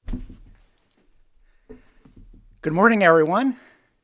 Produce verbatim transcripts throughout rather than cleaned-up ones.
Good morning, everyone.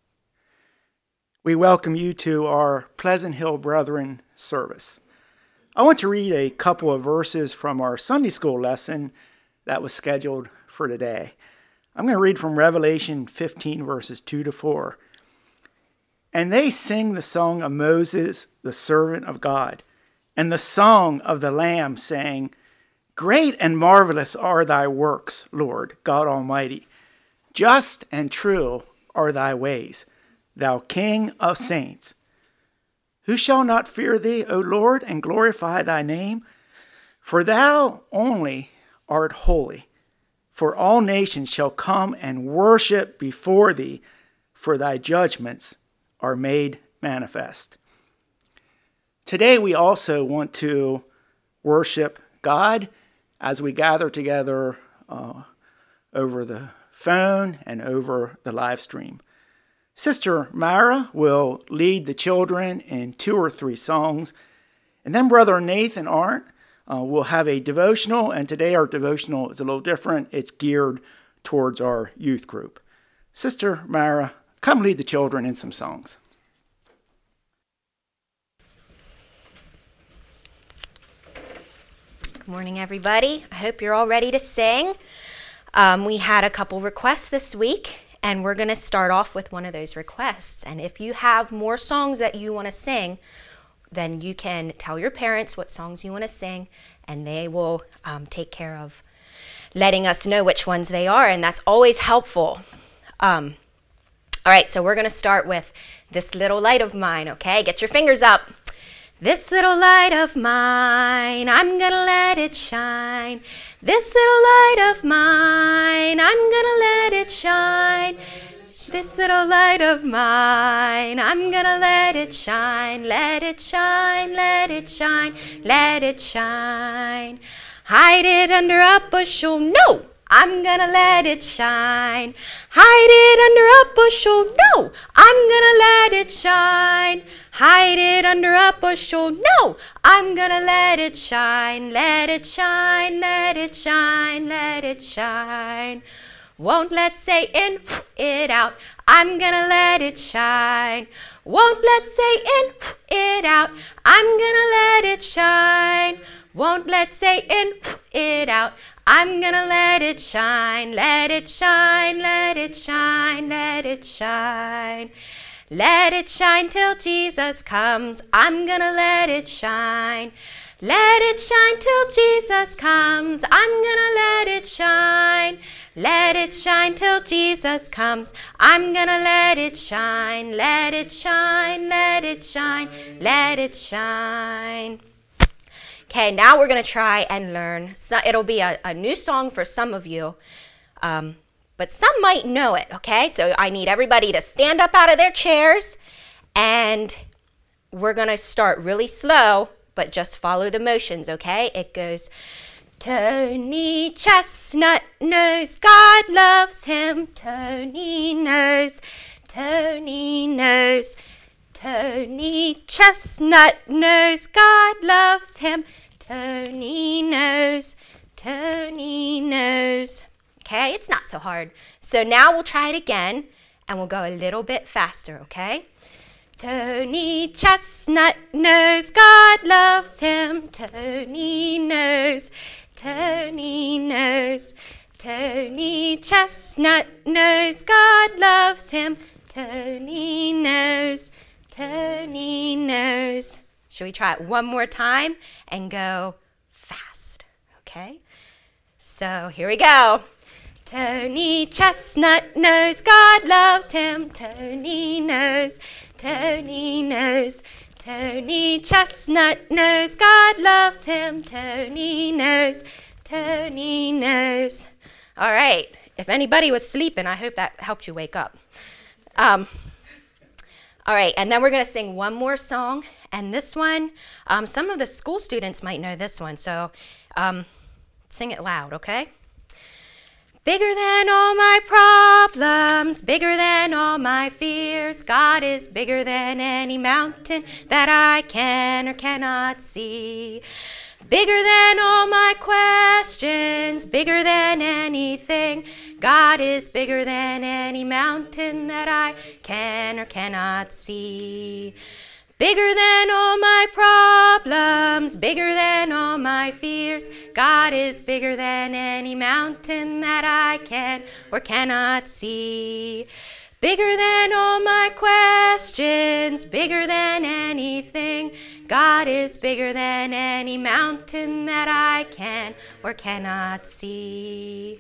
We welcome you to our Pleasant Hill Brethren service. I want to read a couple of verses from our Sunday school lesson that was scheduled for today. I'm going to read from Revelation fifteen, verses two to four. And they sing the song of Moses, the servant of God, and the song of the Lamb, saying, Great and marvelous are thy works, Lord God Almighty. Just and true are thy ways, thou King of saints. Who shall not fear thee, O Lord, and glorify thy name? For thou only art holy. For all nations shall come and worship before thee, for thy judgments are made manifest. Today we also want to worship God as we gather together uh, over the phone and over the live stream. Sister Myra will lead the children in two or three songs, and then Brother Nathan Arndt uh, will have a devotional, and today our devotional is a little different. It's geared towards our youth group. Sister Myra, come lead the children in some songs. Good morning, everybody. I hope you're all ready to sing. Um, we had a couple requests this week, and we're going to start off with one of those requests. And if you have more songs that you want to sing, then you can tell your parents what songs you want to sing, and they will um, take care of letting us know which ones they are, and that's always helpful. Um, all right, so we're going to start with This Little Light of Mine, okay? Get your fingers up. This little light of mine, I'm gonna let it shine. This little light of mine, I'm gonna let it shine. This little light of mine, I'm gonna let it shine. Let it shine, let it shine, let it shine. Hide it under a bushel, no! I'm gonna let it shine. Hide it under a bushel, no, I'm gonna let it shine. Hide it under a bushel, no, I'm gonna let it shine. Let it shine, let it shine, let it shine. Won't let Satan it out, I'm gonna let it shine. Won't let Satan it out, I'm gonna let it shine. Won't let Satan it out, I'm gonna let it shine. Let it shine, let it shine, let it shine. Let it shine till Jesus comes, I'm gonna let it shine. Let it shine till Jesus comes, I'm gonna let it shine. Let it shine till Jesus comes, I'm gonna let it shine. Let it shine, let it shine, let it shine. Okay, now we're going to try and learn. So it'll be a, a new song for some of you, um, but some might know it, okay? So I need everybody to stand up out of their chairs, and we're going to start really slow, but just follow the motions, okay? It goes, Tony Chestnut knows God loves him. Tony knows, Tony knows. Tony Chestnut knows God loves him. Tony knows, Tony knows. Okay, it's not so hard. So now we'll try it again, and we'll go a little bit faster, okay? Tony Chestnut knows God loves him. Tony knows, Tony knows. Tony Chestnut knows God loves him. Tony knows, Tony knows. Should we try it one more time and go fast? Okay? So here we go. Tony Chestnut knows God loves him. Tony knows, Tony knows. Tony Chestnut knows God loves him. Tony knows, Tony knows. All right. If anybody was sleeping, I hope that helped you wake up. Um, all right, and then we're going to sing one more song, and this one, um, some of the school students might know this one, so um, sing it loud, okay? Bigger than all my problems, bigger than all my fears, God is bigger than any mountain that I can or cannot see. Bigger than all my questions, questions, bigger than anything. God is bigger than any mountain that I can or cannot see. Bigger than all my problems, bigger than all my fears. God is bigger than any mountain that I can or cannot see. Bigger than all my questions, bigger than anything. God is bigger than any mountain that I can or cannot see.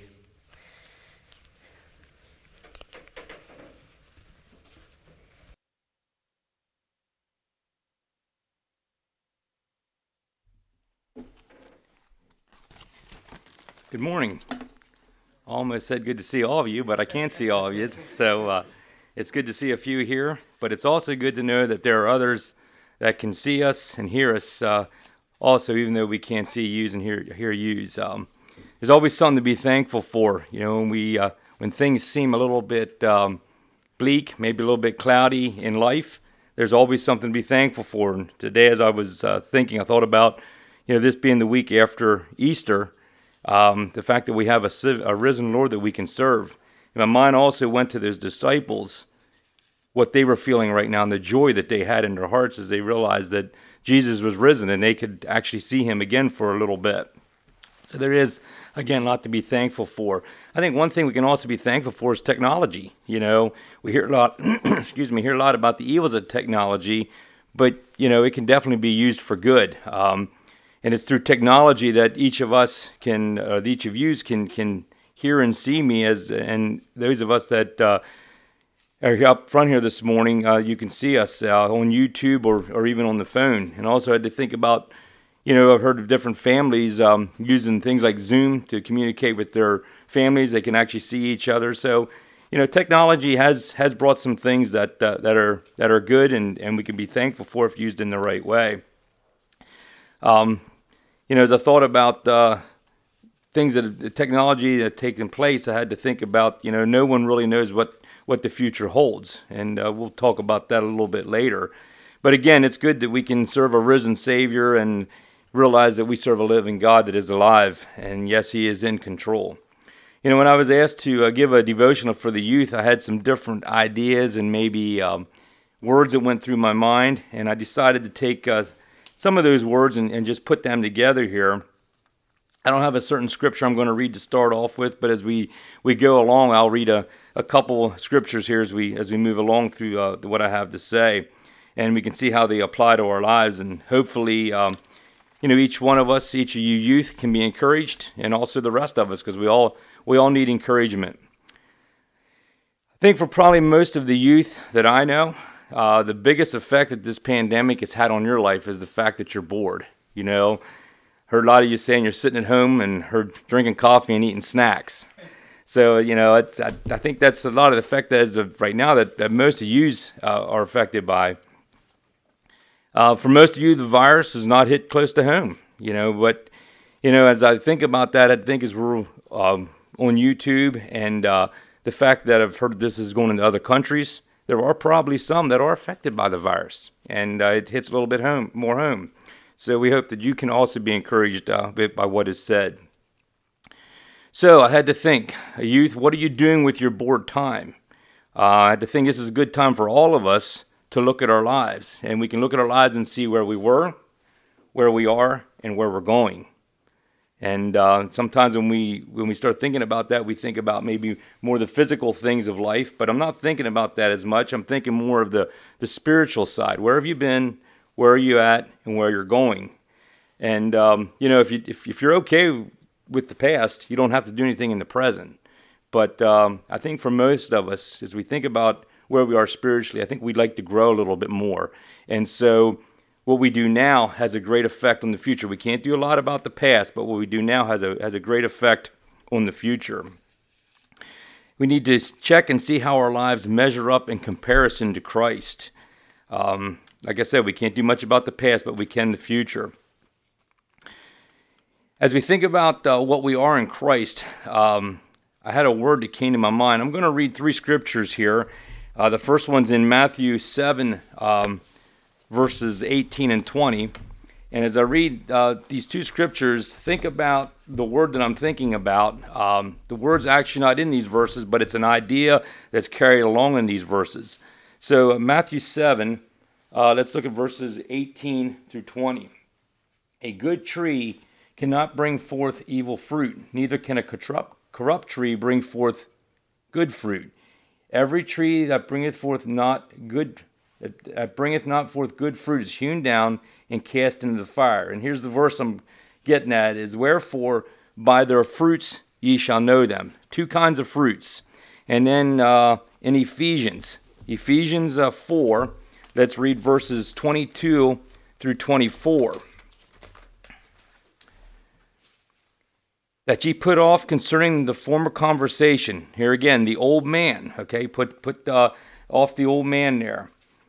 Good morning. Almost said good to see all of you, but I can't see all of you. So uh, it's good to see a few here, but it's also good to know that there are others that can see us and hear us uh, also, even though we can't see yous and hear hear yous. Um, there's always something to be thankful for. You know, when we uh, when things seem a little bit um, bleak, maybe a little bit cloudy in life, there's always something to be thankful for. And today, as I was uh, thinking, I thought about, you know, this being the week after Easter. Um, the fact that we have a, a risen Lord that we can serve. And my mind also went to those disciples, what they were feeling right now, and the joy that they had in their hearts as they realized that Jesus was risen and they could actually see him again for a little bit. So there is, again, a lot to be thankful for. I think one thing we can also be thankful for is technology. You know, we hear a lot, excuse me, hear a lot about the evils of technology, but, you know, it can definitely be used for good. Um, And it's through technology that each of us can, uh, each of yous can can hear and see me, as and those of us that uh, are up front here this morning, uh, you can see us uh, on YouTube or, or even on the phone. And also I had to think about, you know, I've heard of different families um, using things like Zoom to communicate with their families. They can actually see each other. So, you know, technology has has brought some things that uh, that are that are good, and, and we can be thankful for if used in the right way. Um. You know, as I thought about uh, things that the technology that taken place, I had to think about, you know, no one really knows what, what the future holds. And uh, we'll talk about that a little bit later. But again, it's good that we can serve a risen Savior and realize that we serve a living God that is alive. And yes, he is in control. You know, when I was asked to uh, give a devotional for the youth, I had some different ideas and maybe um, words that went through my mind. And I decided to take uh, some of those words and, and just put them together here. I don't have a certain scripture I'm going to read to start off with, but as we, we go along, I'll read a, a couple scriptures here as we as we move along through uh, what I have to say, and we can see how they apply to our lives. And hopefully, um, you know, each one of us, each of you youth, can be encouraged, and also the rest of us, because we all we all need encouragement. I think for probably most of the youth that I know, Uh, the biggest effect that this pandemic has had on your life is the fact that you're bored. You know, heard a lot of you saying you're sitting at home and heard drinking coffee and eating snacks. So, you know, it's, I, I think that's a lot of the effect that as of right now that, that most of you uh, are affected by. Uh, for most of you, the virus has not hit close to home. You know, but, you know, as I think about that, I think as we're um, on YouTube and uh, the fact that I've heard this is going into other countries, there are probably some that are affected by the virus, and uh, it hits a little bit home, more home. So we hope that you can also be encouraged uh, a bit by what is said. So I had to think, youth, what are you doing with your bored time? Uh, I had to think this is a good time for all of us to look at our lives, and we can look at our lives and see where we were, where we are, and where we're going. And uh, sometimes when we when we start thinking about that, we think about maybe more the physical things of life. But I'm not thinking about that as much. I'm thinking more of the, the spiritual side. Where have you been? Where are you at? And where you're going? And um, you know, if you if, if you're okay with the past, you don't have to do anything in the present. But um, I think for most of us, as we think about where we are spiritually, I think we'd like to grow a little bit more. And so what we do now has a great effect on the future. We can't do a lot about the past, but what we do now has a has a great effect on the future. We need to check and see how our lives measure up in comparison to Christ. Um, like I said, we can't do much about the past, but we can the future. As we think about uh, what we are in Christ, um, I had a word that came to my mind. I'm going to read three scriptures here. Uh, the first one's in Matthew seven, um, verses eighteen and twenty. And as I read uh, these two scriptures, think about the word that I'm thinking about. Um, the word's actually not in these verses, but it's an idea that's carried along in these verses. So uh, Matthew seven, uh, let's look at verses eighteen through twenty. A good tree cannot bring forth evil fruit, neither can a corrupt, corrupt tree bring forth good fruit. Every tree that bringeth forth not good that bringeth not forth good fruit is hewn down and cast into the fire. And here's the verse I'm getting at is, wherefore by their fruits ye shall know them. Two kinds of fruits. And then uh, in Ephesians, Ephesians uh, four, let's read verses twenty-two through twenty-four. That ye put off concerning the former conversation. Here again, the old man, okay, put, put uh, off the old man there,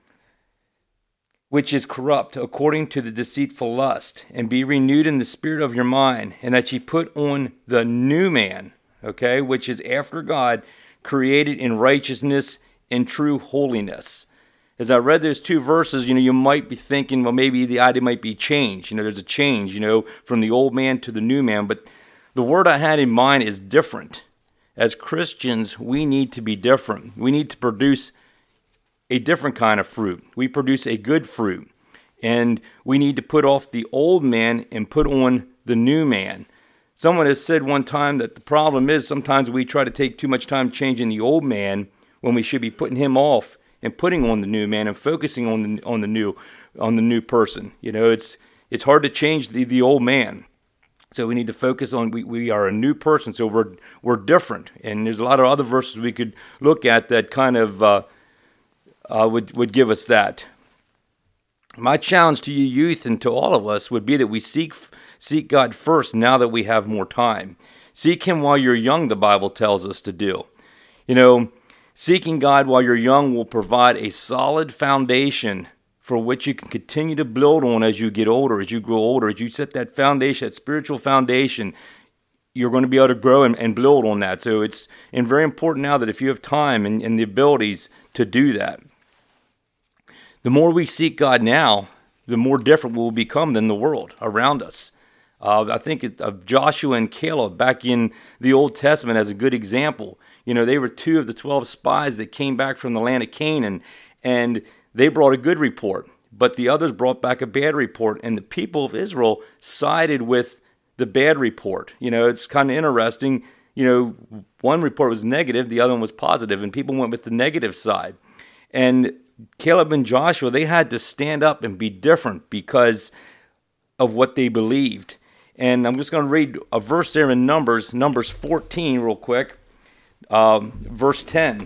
which is corrupt according to the deceitful lust, and be renewed in the spirit of your mind, and that ye put on the new man, okay, which is after God, created in righteousness and true holiness. As I read those two verses, you know, you might be thinking, well, maybe the idea might be change. You know, there's a change, you know, from the old man to the new man. But the word I had in mind is different. As Christians, we need to be different. We need to produce a different kind of fruit. We produce a good fruit. And we need to put off the old man and put on the new man. Someone has said one time that the problem is sometimes we try to take too much time changing the old man when we should be putting him off and putting on the new man and focusing on the on the new on the new person. You know, it's it's hard to change the, the old man. So we need to focus on we, we are a new person, so we're we're different. And there's a lot of other verses we could look at that kind of uh, uh, would would give us that. My challenge to you youth and to all of us would be that we seek seek God first now that we have more time. Seek Him while you're young, the Bible tells us to do. You know, seeking God while you're young will provide a solid foundation for which you can continue to build on as you get older, as you grow older, as you set that foundation, that spiritual foundation, you're going to be able to grow and, and build on that. So it's and very important now that if you have time and, and the abilities to do that. The more we seek God now, the more different we'll become than the world around us. Uh, I think of Joshua and Caleb back in the Old Testament as a good example. You know, they were two of the twelve spies that came back from the land of Canaan, and they brought a good report, but the others brought back a bad report, and the people of Israel sided with the bad report. You know, it's kind of interesting. You know, one report was negative, the other one was positive, and people went with the negative side. And Caleb and Joshua, they had to stand up and be different because of what they believed. And I'm just going to read a verse there in Numbers, Numbers fourteen real quick. Um, verse ten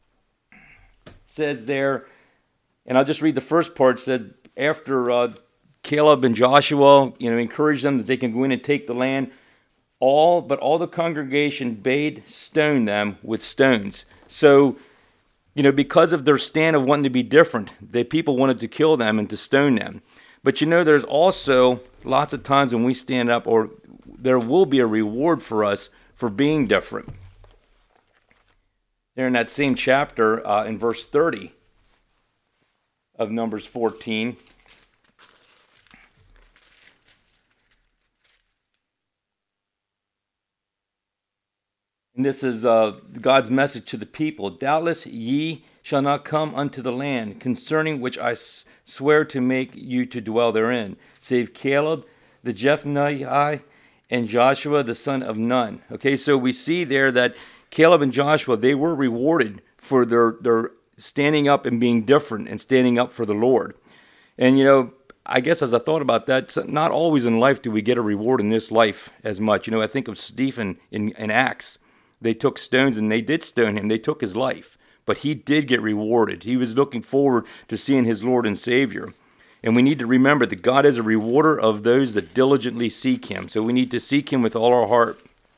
says there, and I'll just read the first part. It says, after uh, Caleb and Joshua, you know, encouraged them that they can go in and take the land, all but all the congregation bade stone them with stones. So, you know, because of their stand of wanting to be different, the people wanted to kill them and to stone them. But you know, there's also lots of times when we stand up, or there will be a reward for us for being different. There in that same chapter, uh, in verse thirty of Numbers fourteen, and this is uh, God's message to the people. Doubtless ye shall not come unto the land, concerning which I s- swear to make you to dwell therein, save Caleb the Jephunnehite and Joshua the son of Nun. Okay, so we see there that Caleb and Joshua, they were rewarded for their, their standing up and being different and standing up for the Lord. And, you know, I guess as I thought about that, not always in life do we get a reward in this life as much. You know, I think of Stephen in, in Acts. They took stones and they did stone him. They took his life. But he did get rewarded. He was looking forward to seeing his Lord and Savior. And we need to remember that God is a rewarder of those that diligently seek Him. So we need to seek Him with all our heart.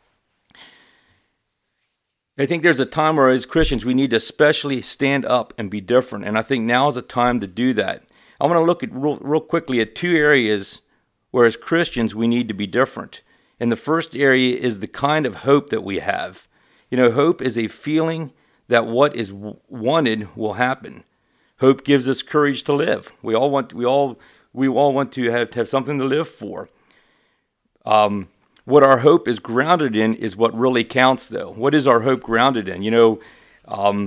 I think there's a time where as Christians we need to especially stand up and be different. And I think now is a time to do that. I want to look at real, real quickly at two areas where as Christians we need to be different. And the first area is the kind of hope that we have. You know, hope is a feeling that what is wanted will happen. Hope gives us courage to live. We all want, we all we all want to have, to have something to live for. Um, what our hope is grounded in is what really counts, though. What is our hope grounded in? You know, um,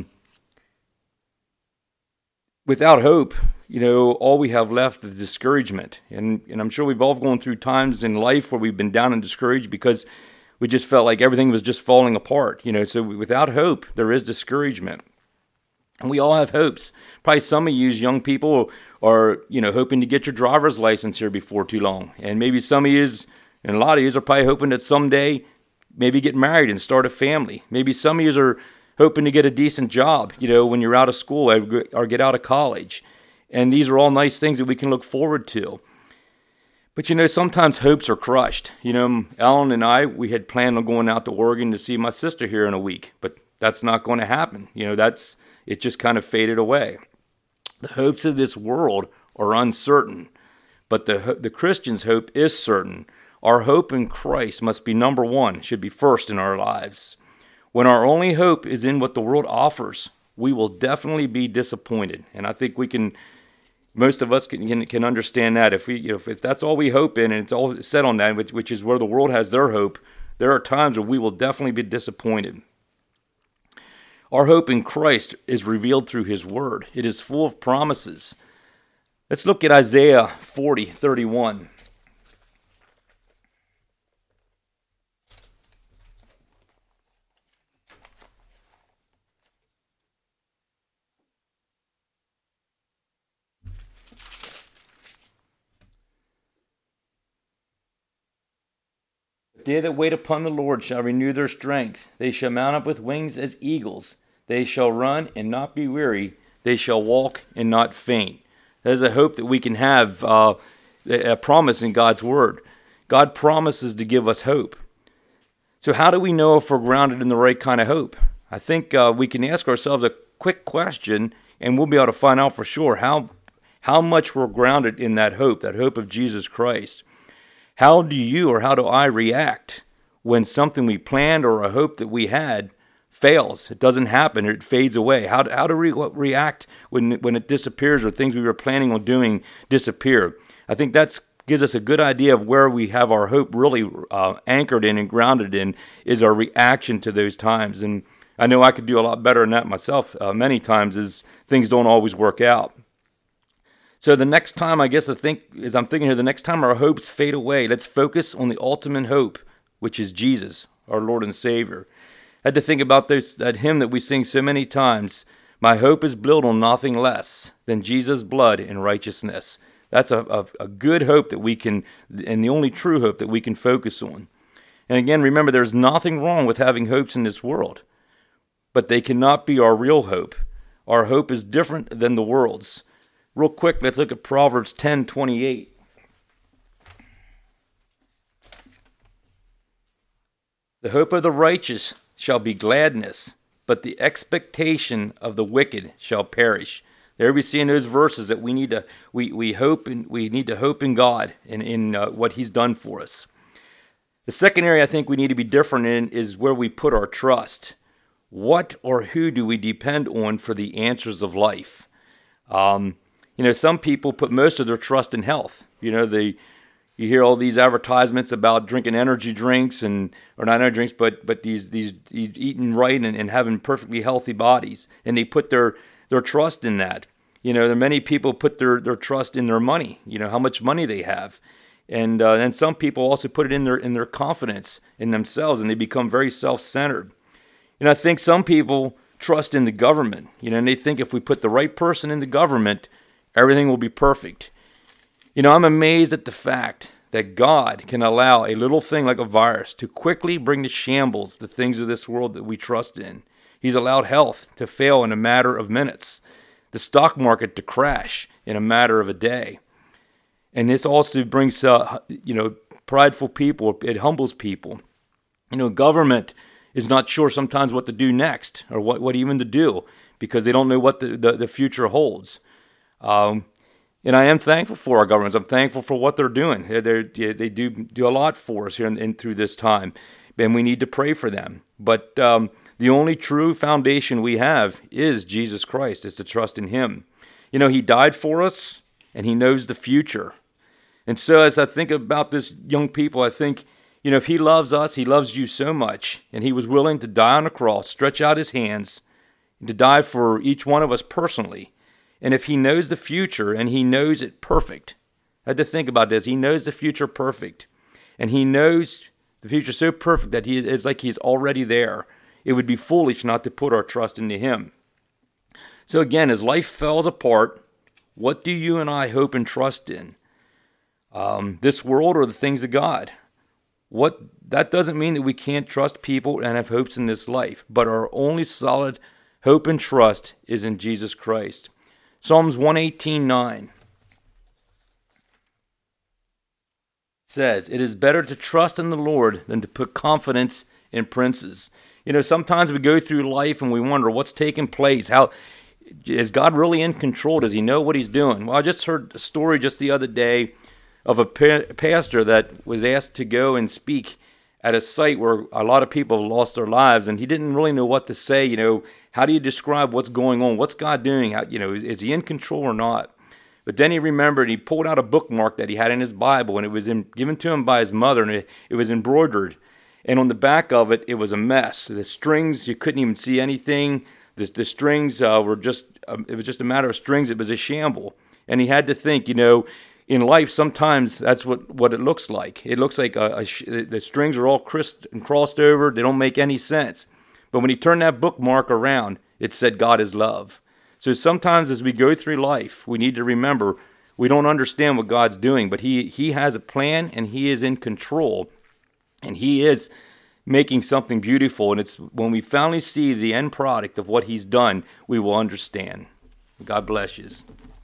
without hope, you know, all we have left is discouragement. And, and I'm sure we've all gone through times in life where we've been down and discouraged because we just felt like everything was just falling apart. You know, so without hope, there is discouragement. And we all have hopes. Probably some of you as young people are, you know, hoping to get your driver's license here before too long. And maybe some of you, and a lot of you are probably hoping that someday maybe get married and start a family. Maybe some of you are hoping to get a decent job, you know, when you're out of school or get out of college. And these are all nice things that we can look forward to. But, you know, sometimes hopes are crushed. You know, Ellen and I, we had planned on going out to Oregon to see my sister here in a week. But that's not going to happen. You know, that's it just kind of faded away. The hopes of this world are uncertain. But the the Christian's hope is certain. Our hope in Christ must be number one, should be first in our lives. When our only hope is in what the world offers, we will definitely be disappointed. And I think we can... Most of us can, can can understand that. If we you know, if, if that's all we hope in, and it's all set on that, which, which is where the world has their hope, there are times where we will definitely be disappointed. Our hope in Christ is revealed through His Word. It is full of promises. Let's look at Isaiah forty thirty-one. They that wait upon the Lord shall renew their strength. They shall mount up with wings as eagles. They shall run and not be weary. They shall walk and not faint. That is a hope that we can have, uh, a promise in God's Word. God promises to give us hope. So how do we know if we're grounded in the right kind of hope? I think uh, we can ask ourselves a quick question, and we'll be able to find out for sure how, how much we're grounded in that hope, that hope of Jesus Christ. How do you or how do I react when something we planned or a hope that we had fails? It doesn't happen or it fades away. How do, how do we react when, when it disappears or things we were planning on doing disappear? I think that gives us a good idea of where we have our hope really uh, anchored in and grounded in is our reaction to those times. And I know I could do a lot better than that myself uh, many times as things don't always work out. So the next time, I guess I think, as I'm thinking here, the next time our hopes fade away, let's focus on the ultimate hope, which is Jesus, our Lord and Savior. I had to think about this, that hymn that we sing so many times, my hope is built on nothing less than Jesus' blood and righteousness. That's a, a, a good hope that we can, and the only true hope that we can focus on. And again, remember, there's nothing wrong with having hopes in this world, but they cannot be our real hope. Our hope is different than the world's. Real quick, let's look at Proverbs ten twenty-eight. The hope of the righteous shall be gladness, but the expectation of the wicked shall perish. There we see in those verses that we need to we we hope and we need to hope in God and in uh, what He's done for us. The second area I think we need to be different in is where we put our trust. What or who do we depend on for the answers of life? Um, You know, some people put most of their trust in health. You know, they, you hear all these advertisements about drinking energy drinks and, or not energy drinks, but but these these eating right and, and having perfectly healthy bodies, and they put their their trust in that. You know, there are many people put their, their trust in their money. You know, how much money they have, and uh, and some people also put it in their in their confidence in themselves, and they become very self-centered. And I think some people trust in the government. You know, and they think if we put the right person in the government, everything will be perfect. You know, I'm amazed at the fact that God can allow a little thing like a virus to quickly bring to shambles the things of this world that we trust in. He's allowed health to fail in a matter of minutes, the stock market to crash in a matter of a day. And this also brings, uh, you know, prideful people. It humbles people. You know, government is not sure sometimes what to do next or what, what even to do because they don't know what the, the, the future holds. Um, and I am thankful for our governments. I'm thankful for what they're doing. They're, they're, they do do a lot for us here in, in through this time, and we need to pray for them. But um, the only true foundation we have is Jesus Christ, is to trust in Him. You know, He died for us. and he knows the future. And so as I think about this young people, I think, you know, if he loves us, he loves you so much, and he was willing to die on the cross, stretch out his hands, to die for each one of us personally. And if he knows the future and he knows it perfect, I had to think about this. He knows the future perfect, and he knows the future so perfect that he is like he's already there. It would be foolish not to put our trust into him. So again, as life falls apart, what do you and I hope and trust in? Um, this world or the things of God? What that doesn't mean that we can't trust people and have hopes in this life, but our only solid hope and trust is in Jesus Christ. Psalms one eighteen nine says, "It is better to trust in the Lord than to put confidence in princes." You know, sometimes we go through life and we wonder what's taking place. How is God really in control? Does he know what he's doing? Well, I just heard a story just the other day of a pa- pastor that was asked to go and speak at a site where a lot of people have lost their lives, and he didn't really know what to say. You know, how do you describe what's going on? What's God doing? How, you know, is, is he in control or not? But then he remembered, he pulled out a bookmark that he had in his Bible, and it was in, given to him by his mother, and it, it was embroidered. And on the back of it, it was a mess. The strings, you couldn't even see anything. The, the strings uh, were just, um, it was just a matter of strings. It was a shamble. And he had to think, you know, in life, sometimes that's what, what it looks like. It looks like a, a sh- the strings are all crisped and crossed over. They don't make any sense. But when he turned that bookmark around, it said God is love. So sometimes as we go through life, we need to remember we don't understand what God's doing, but he, he has a plan and he is in control. And he is making something beautiful. And it's when we finally see the end product of what he's done, we will understand. God bless you.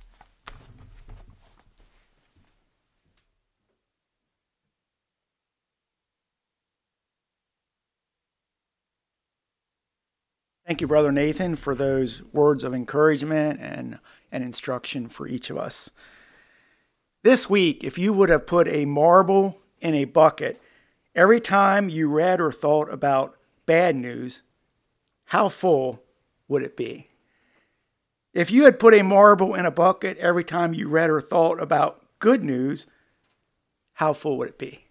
Thank you, Brother Nathan, for those words of encouragement and, and instruction for each of us. This week, if you would have put a marble in a bucket every time you read or thought about bad news, how full would it be? If you had put a marble in a bucket every time you read or thought about good news, how full would it be?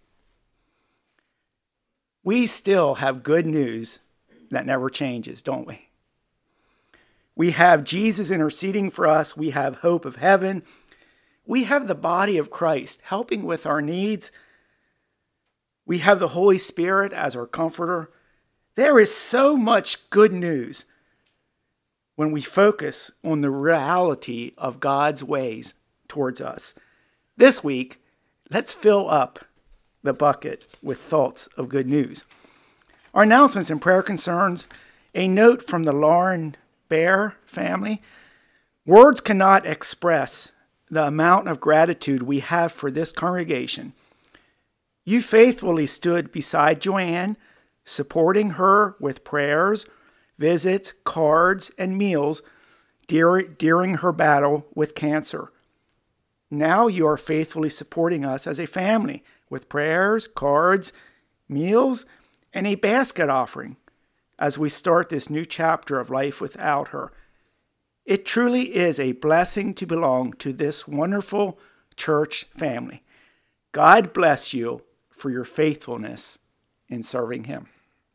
We still have good news that never changes, don't we? We have Jesus interceding for us. We have hope of heaven. We have the body of Christ helping with our needs. We have the Holy Spirit as our comforter. There is so much good news when we focus on the reality of God's ways towards us. This week, let's fill up the bucket with thoughts of good news. Our announcements and prayer concerns, a note from the Lauren Bear family. Words cannot express the amount of gratitude we have for this congregation. You faithfully stood beside Joanne, supporting her with prayers, visits, cards, and meals during, during her battle with cancer. Now you are faithfully supporting us as a family with prayers, cards, meals, and a basket offering as we start this new chapter of life without her. It truly is a blessing to belong to this wonderful church family. God bless you for your faithfulness in serving him.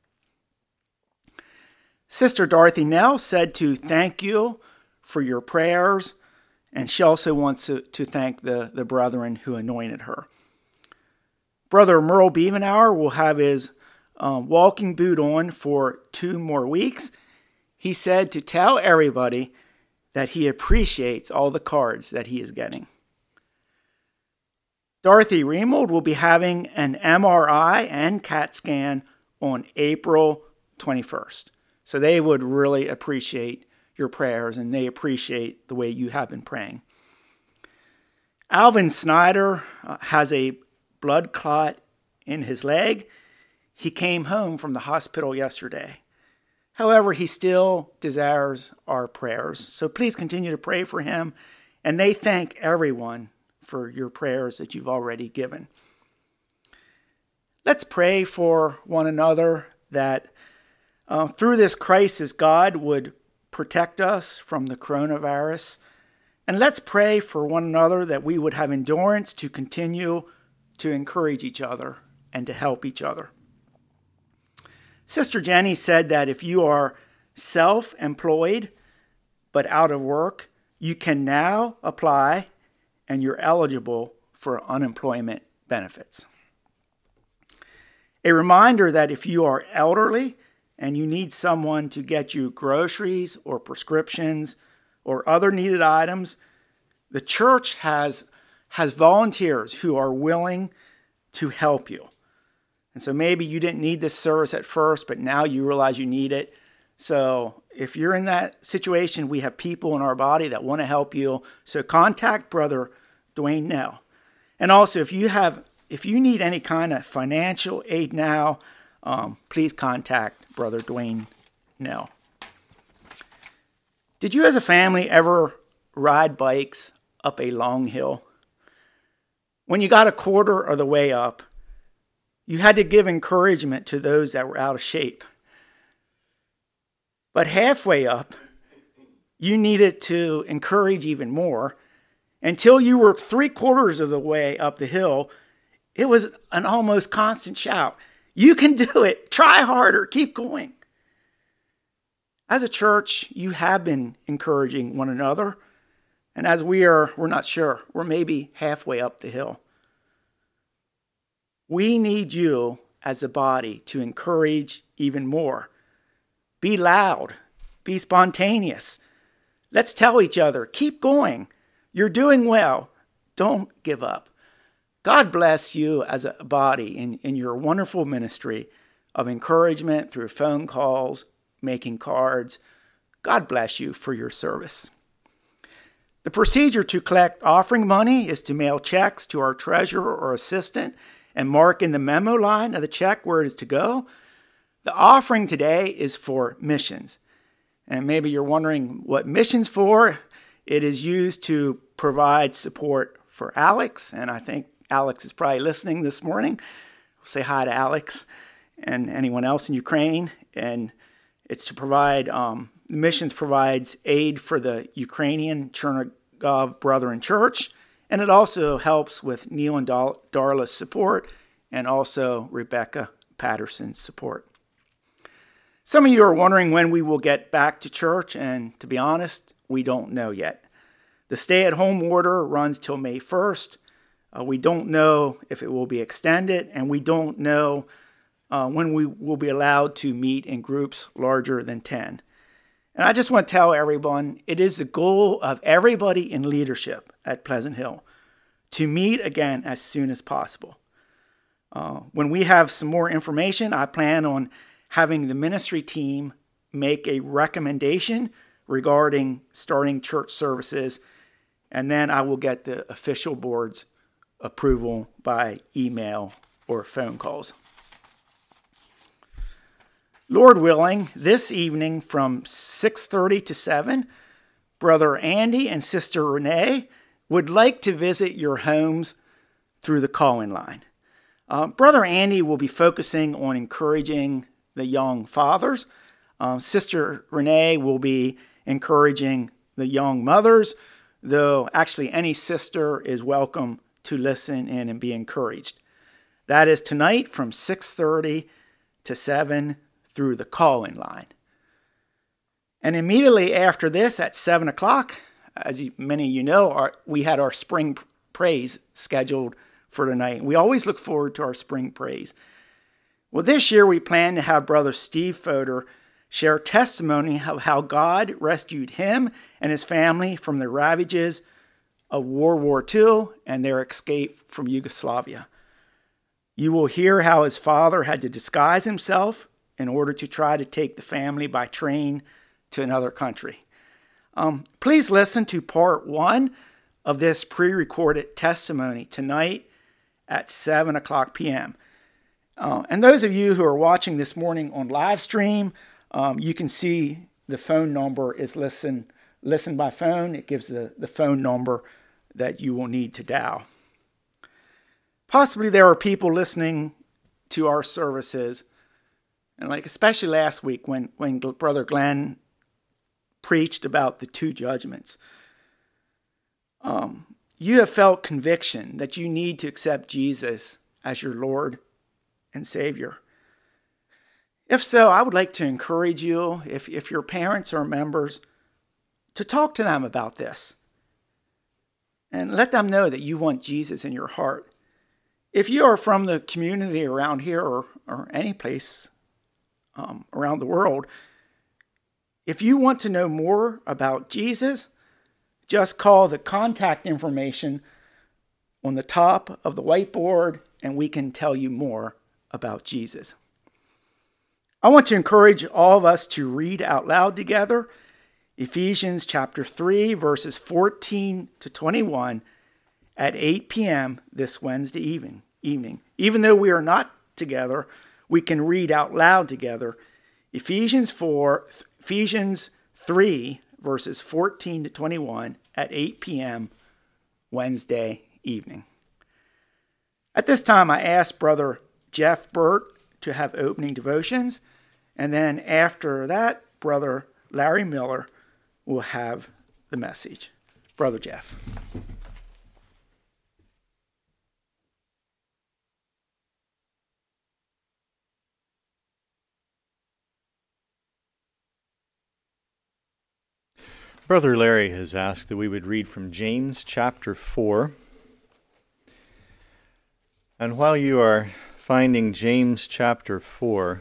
Sister Dorothy Nell said to thank you for your prayers, and she also wants to, to thank the, the brethren who anointed her. Brother Merle Bevenauer will have his Um, walking boot on for two more weeks. He said to tell everybody that he appreciates all the cards that he is getting. Dorothy Remold will be having an M R I and CAT scan on April twenty-first. So they would really appreciate your prayers, and they appreciate the way you have been praying. Alvin Snyder uh, has a blood clot in his leg. He came home from the hospital yesterday. However, he still desires our prayers. So please continue to pray for him. And they thank everyone for your prayers that you've already given. Let's pray for one another that uh, through this crisis, God would protect us from the coronavirus, And let's pray for one another that we would have endurance to continue to encourage each other and to help each other. Sister Jenny said that if you are self-employed but out of work, you can now apply and you're eligible for unemployment benefits. A reminder that if you are elderly and you need someone to get you groceries or prescriptions or other needed items, the church has, has volunteers who are willing to help you. And so maybe you didn't need this service at first, but now you realize you need it. So if you're in that situation, we have people in our body that want to help you. So contact Brother Dwayne Nell. And also, if you have, if you need any kind of financial aid now, um, please contact Brother Dwayne Nell. Did you as a family ever ride bikes up a long hill? When you got a quarter of the way up, you had to give encouragement to those that were out of shape. But halfway up, you needed to encourage even more. Until you were three quarters of the way up the hill, it was an almost constant shout. You can do it. Try harder. Keep going. As a church, you have been encouraging one another. And as we are, we're not sure. We're maybe halfway up the hill. We need you as a body to encourage even more. Be loud. Be spontaneous. Let's tell each other, keep going. You're doing well. Don't give up. God bless you as a body in, in your wonderful ministry of encouragement through phone calls, making cards. God bless you for your service. The procedure to collect offering money is to mail checks to our treasurer or assistant and mark in the memo line of the check where it is to go. The offering today is for missions. And maybe you're wondering what missions for. It is used to provide support for Alex. And I think Alex is probably listening this morning. Say hi to Alex and anyone else in Ukraine. And it's to provide, um, missions provides aid for the Ukrainian Chernigov Brethren Church. And it also helps with Neil and Darla's support and also Rebecca Patterson's support. Some of you are wondering when we will get back to church, and to be honest, we don't know yet. The stay-at-home order runs till May first. Uh, we don't know if it will be extended, and we don't know uh, when we will be allowed to meet in groups larger than ten. And I just want to tell everyone, it is the goal of everybody in leadership at Pleasant Hill to meet again as soon as possible. Uh, when we have some more information, I plan on having the ministry team make a recommendation regarding starting church services, and then I will get the official board's approval by email or phone calls. Lord willing, this evening from six thirty to seven, Brother Andy and Sister Renee would like to visit your homes through the call-in line. Uh, Brother Andy will be focusing on encouraging the young fathers. Um, Sister Renee will be encouraging the young mothers, though actually any sister is welcome to listen in and be encouraged. That is tonight from six thirty to seven through the call-in line. And immediately after this at seven o'clock, as you, many of you know, our, we had our spring praise scheduled for tonight. We always look forward to our spring praise. Well, this year we plan to have Brother Steve Fodor share testimony of how God rescued him and his family from the ravages of World War Two and their escape from Yugoslavia. You will hear how his father had to disguise himself in order to try to take the family by train to another country. Um, please listen to part one of this pre-recorded testimony tonight at seven o'clock p.m. Uh, and those of you who are watching this morning on live stream, um, you can see the phone number is listen, listen by phone. It gives the, the phone number that you will need to dial. Possibly there are people listening to our services, and like especially last week when, when Brother Glenn preached about the two judgments. um, you have felt conviction that you need to accept Jesus as your Lord and Savior. If so, I would like to encourage you, if, if your parents or members, to talk to them about this. And let them know that you want Jesus in your heart. If you are from the community around here or, or any place um, around the world, if you want to know more about Jesus, just call the contact information on the top of the whiteboard and we can tell you more about Jesus. I want to encourage all of us to read out loud together Ephesians chapter three, verses fourteen to twenty-one at eight p.m. this Wednesday evening. evening. Even though we are not together, we can read out loud together Ephesians four, Ephesians three, verses fourteen to twenty-one at eight p.m. Wednesday evening. At this time, I ask Brother Jeff Burt to have opening devotions, and then after that, Brother Larry Miller will have the message. Brother Jeff. Brother Larry has asked that we would read from James chapter four. And while you are finding James chapter four,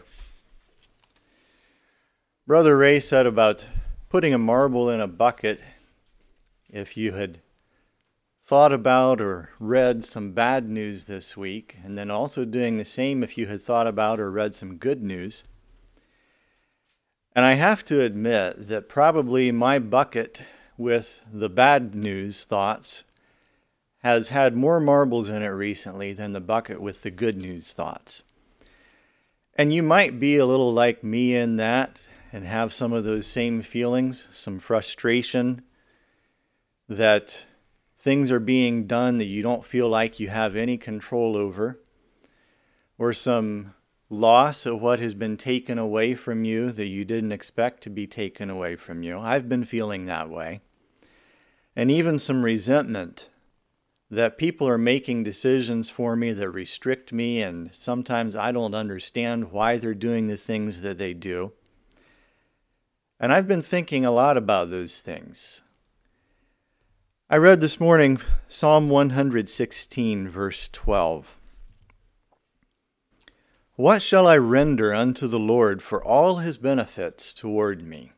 Brother Ray said about putting a marble in a bucket if you had thought about or read some bad news this week, and then also doing the same if you had thought about or read some good news. And I have to admit that probably my bucket with the bad news thoughts has had more marbles in it recently than the bucket with the good news thoughts. And you might be a little like me in that and have some of those same feelings, some frustration that things are being done that you don't feel like you have any control over, or some loss of what has been taken away from you that you didn't expect to be taken away from you. I've been feeling that way. And even some resentment that people are making decisions for me that restrict me, and sometimes I don't understand why they're doing the things that they do. And I've been thinking a lot about those things. I read this morning Psalm one sixteen, verse twelve. What shall I render unto the Lord for all his benefits toward me?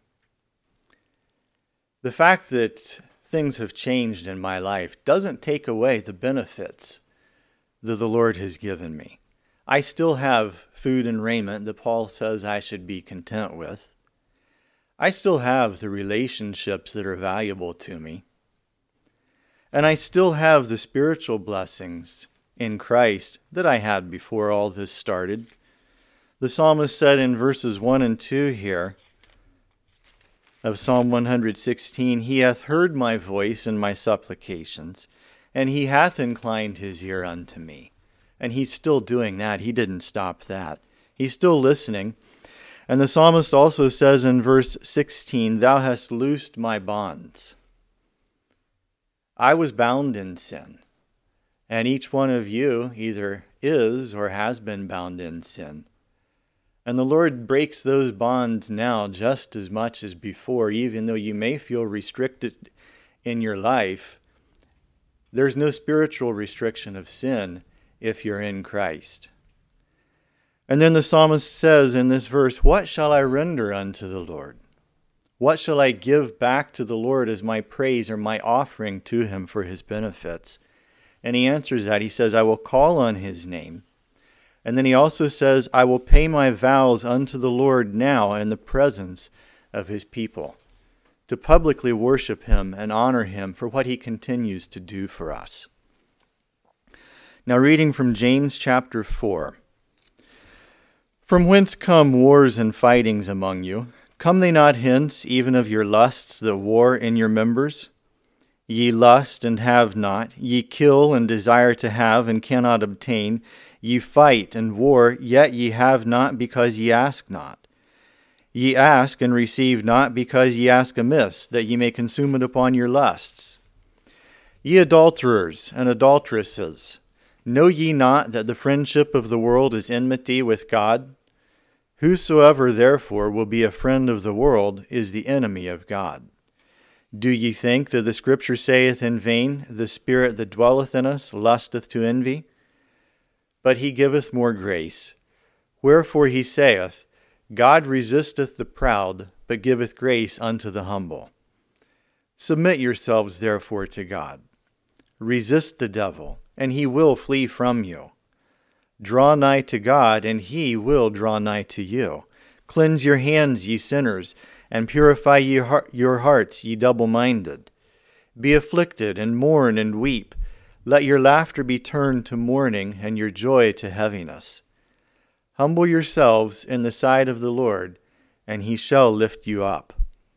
The fact that things have changed in my life doesn't take away the benefits that the Lord has given me. I still have food and raiment that Paul says I should be content with. I still have the relationships that are valuable to me. And I still have the spiritual blessings in Christ that I had before all this started. The psalmist said in verses one and two here of Psalm one sixteen, He hath heard my voice and my supplications, and he hath inclined his ear unto me. And he's still doing that. He didn't stop that. He's still listening. And the psalmist also says in verse sixteen, Thou hast loosed my bonds. I was bound in sin. And each one of you either is or has been bound in sin. And the Lord breaks those bonds now just as much as before, even though you may feel restricted in your life. There's no spiritual restriction of sin if you're in Christ. And then the psalmist says in this verse, What shall I render unto the Lord? What shall I give back to the Lord as my praise or my offering to him for his benefits? And he answers that. He says, I will call on his name. And then he also says, I will pay my vows unto the Lord now in the presence of his people, to publicly worship him and honor him for what he continues to do for us. Now reading from James chapter four. From whence come wars and fightings among you? Come they not hence, even of your lusts that war in your members? Ye lust and have not, ye kill and desire to have and cannot obtain, ye fight and war, yet ye have not because ye ask not. Ye ask and receive not because ye ask amiss, that ye may consume it upon your lusts. Ye adulterers and adulteresses, know ye not that the friendship of the world is enmity with God? Whosoever therefore will be a friend of the world is the enemy of God. Do ye think that the Scripture saith in vain, the Spirit that dwelleth in us lusteth to envy? But he giveth more grace. Wherefore he saith, God resisteth the proud, but giveth grace unto the humble. Submit yourselves therefore to God. Resist the devil, and he will flee from you. Draw nigh to God, and he will draw nigh to you. Cleanse your hands, ye sinners, and purify ye heart, your hearts, ye double-minded. Be afflicted, and mourn, and weep. Let your laughter be turned to mourning, and your joy to heaviness. Humble yourselves in the sight of the Lord, and he shall lift you up.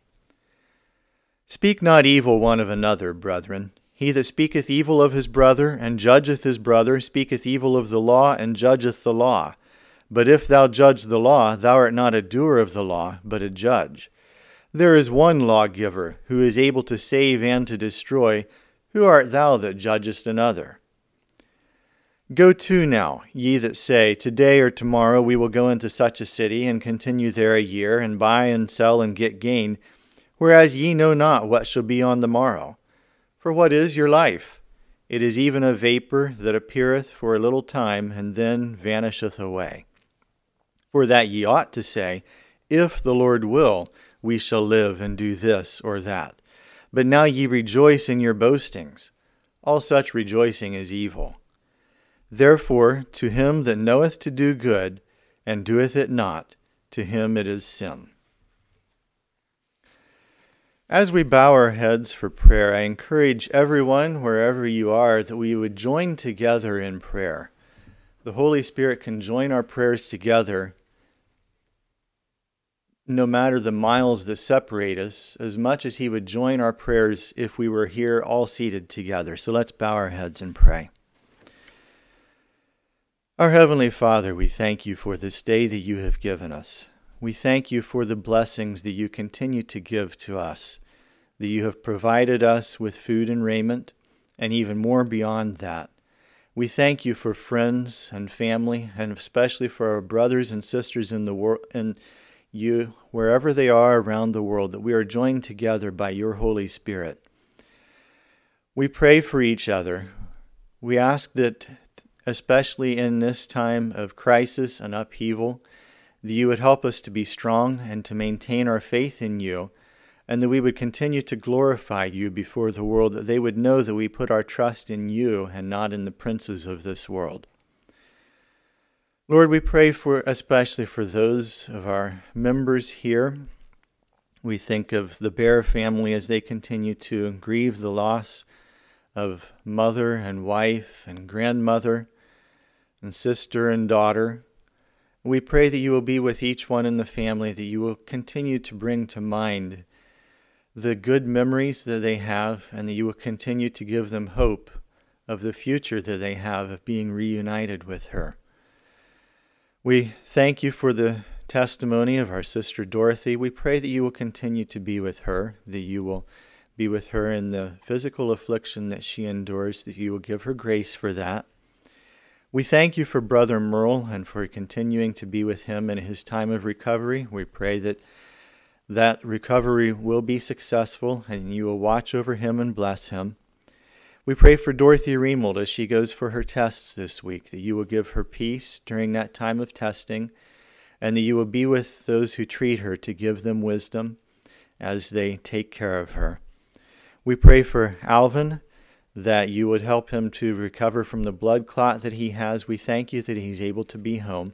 Speak not evil one of another, brethren. He that speaketh evil of his brother, and judgeth his brother, speaketh evil of the law, and judgeth the law. But if thou judge the law, thou art not a doer of the law, but a judge. There is one lawgiver, who is able to save and to destroy. Who art thou that judgest another? Go to now, ye that say, Today or tomorrow we will go into such a city, and continue there a year, and buy and sell and get gain, whereas ye know not what shall be on the morrow. For what is your life? It is even a vapor that appeareth for a little time, and then vanisheth away. For that ye ought to say, If the Lord will, we shall live and do this or that. But now ye rejoice in your boastings. All such rejoicing is evil. Therefore, to him that knoweth to do good, and doeth it not, to him it is sin. As we bow our heads for prayer, I encourage everyone, wherever you are, that we would join together in prayer. The Holy Spirit can join our prayers together no matter the miles that separate us, as much as he would join our prayers if we were here all seated together. So let's bow our heads and pray. Our Heavenly Father, we thank you for this day that you have given us. We thank you for the blessings that you continue to give to us, that you have provided us with food and raiment, and even more beyond that. We thank you for friends and family, and especially for our brothers and sisters in the world, and you, wherever they are around the world, that we are joined together by your Holy Spirit. We pray for each other. We ask that, especially in this time of crisis and upheaval, that you would help us to be strong and to maintain our faith in you, and that we would continue to glorify you before the world, that they would know that we put our trust in you and not in the princes of this world. Lord, we pray for especially for those of our members here. We think of the Bear family as they continue to grieve the loss of mother and wife and grandmother and sister and daughter. We pray that you will be with each one in the family, that you will continue to bring to mind the good memories that they have, and that you will continue to give them hope of the future that they have of being reunited with her. We thank you for the testimony of our sister Dorothy. We pray that you will continue to be with her, that you will be with her in the physical affliction that she endures, that you will give her grace for that. We thank you for Brother Merle and for continuing to be with him in his time of recovery. We pray that that recovery will be successful and you will watch over him and bless him. We pray for Dorothy Remold as she goes for her tests this week, that you will give her peace during that time of testing, and that you will be with those who treat her to give them wisdom as they take care of her. We pray for Alvin, that you would help him to recover from the blood clot that he has. We thank you that he's able to be home.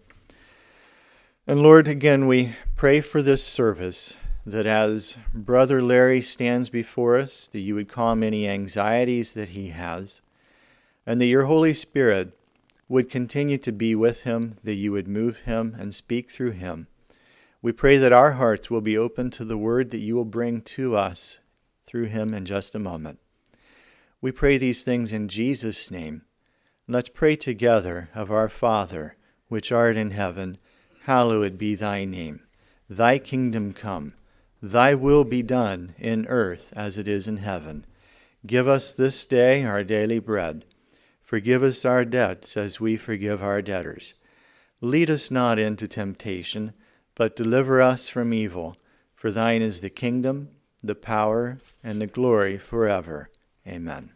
And Lord, again, we pray for this service, that as Brother Larry stands before us, that you would calm any anxieties that he has, and that your Holy Spirit would continue to be with him, that you would move him and speak through him. We pray that our hearts will be open to the word that you will bring to us through him in just a moment. We pray these things in Jesus' name. Let's pray together of our Father, which art in heaven, hallowed be thy name. Thy kingdom come. Thy will be done in earth as it is in heaven. Give us this day our daily bread. Forgive us our debts as we forgive our debtors. Lead us not into temptation, but deliver us from evil. For thine is the kingdom, the power, and the glory forever. Amen.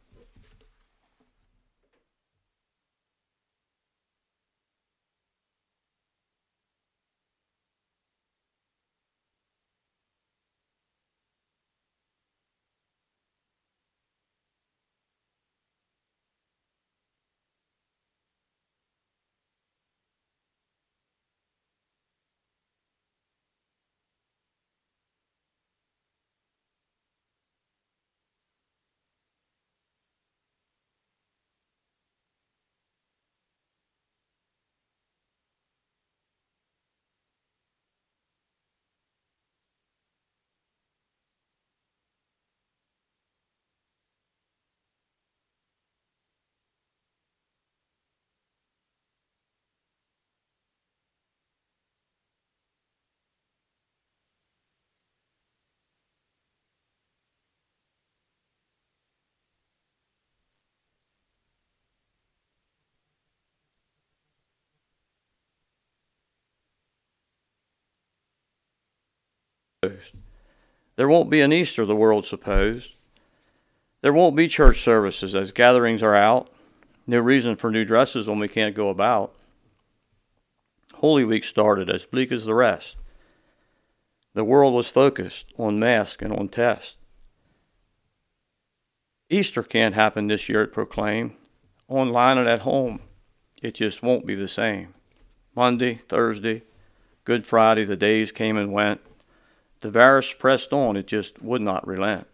There won't be an Easter, the world supposed. There won't be church services as gatherings are out. No reason for new dresses when we can't go about. Holy Week started as bleak as the rest. The world was focused on mask and on test. Easter can't happen this year, it proclaimed. Online and at home, it just won't be the same. Monday, Thursday, Good Friday, the days came and went. The virus pressed on, it just would not relent.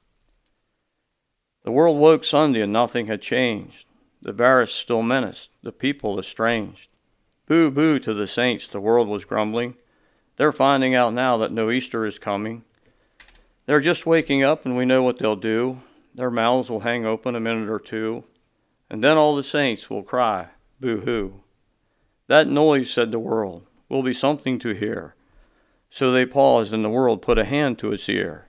The world woke Sunday and nothing had changed. The virus still menaced, the people estranged. Boo, boo to the saints, the world was grumbling. They're finding out now that no Easter is coming. They're just waking up and we know what they'll do. Their mouths will hang open a minute or two, and then all the saints will cry, boo-hoo. That noise, said the world, will be something to hear. So they paused and the world put a hand to its ear.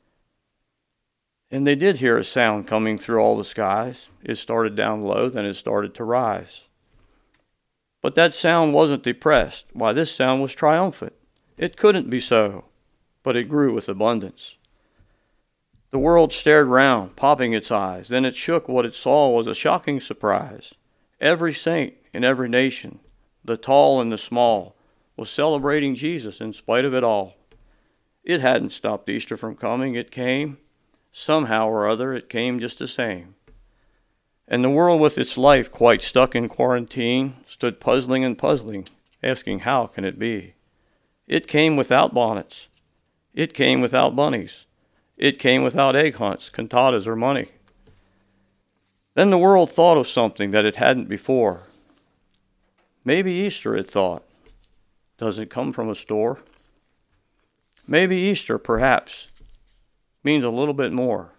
And they did hear a sound coming through all the skies. It started down low, then it started to rise. But that sound wasn't depressed. Why, this sound was triumphant. It couldn't be so, but it grew with abundance. The world stared round, popping its eyes. Then it shook. What it saw was a shocking surprise. Every saint in every nation, the tall and the small, was celebrating Jesus in spite of it all. It hadn't stopped Easter from coming. It came. Somehow or other, it came just the same. And the world with its life quite stuck in quarantine stood puzzling and puzzling, asking how can it be? It came without bonnets. It came without bunnies. It came without egg hunts, cantatas, or money. Then the world thought of something that it hadn't before. Maybe Easter, it thought. Does it come from a store? Maybe Easter, perhaps, means a little bit more.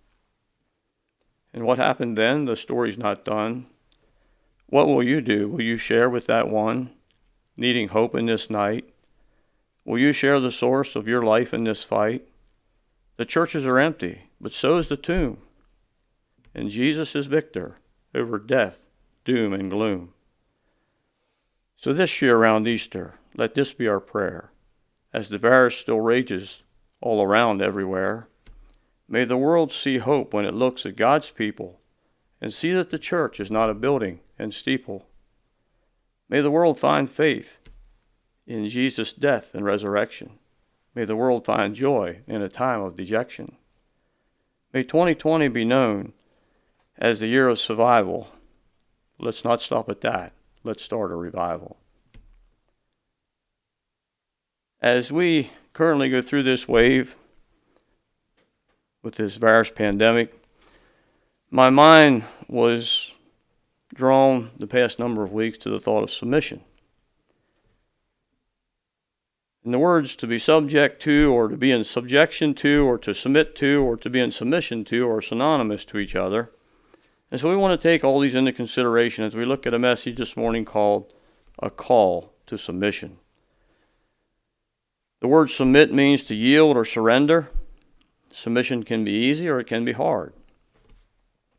And what happened then? The story's not done. What will you do? Will you share with that one needing hope in this night? Will you share the source of your life in this fight? The churches are empty, but so is the tomb. And Jesus is victor over death, doom, and gloom. So this year around Easter, let this be our prayer. As the virus still rages all around everywhere, may the world see hope when it looks at God's people and see that the church is not a building and steeple. May the world find faith in Jesus' death and resurrection. May the world find joy in a time of dejection. May twenty twenty be known as the year of survival. Let's not stop at that. Let's start a revival. As we currently go through this wave with this virus pandemic, my mind was drawn the past number of weeks to the thought of submission. And the words to be subject to, or to be in subjection to, or to submit to, or to be in submission to are synonymous to each other. And so we want to take all these into consideration as we look at a message this morning called A Call to Submission. The word submit means to yield or surrender. Submission can be easy or it can be hard.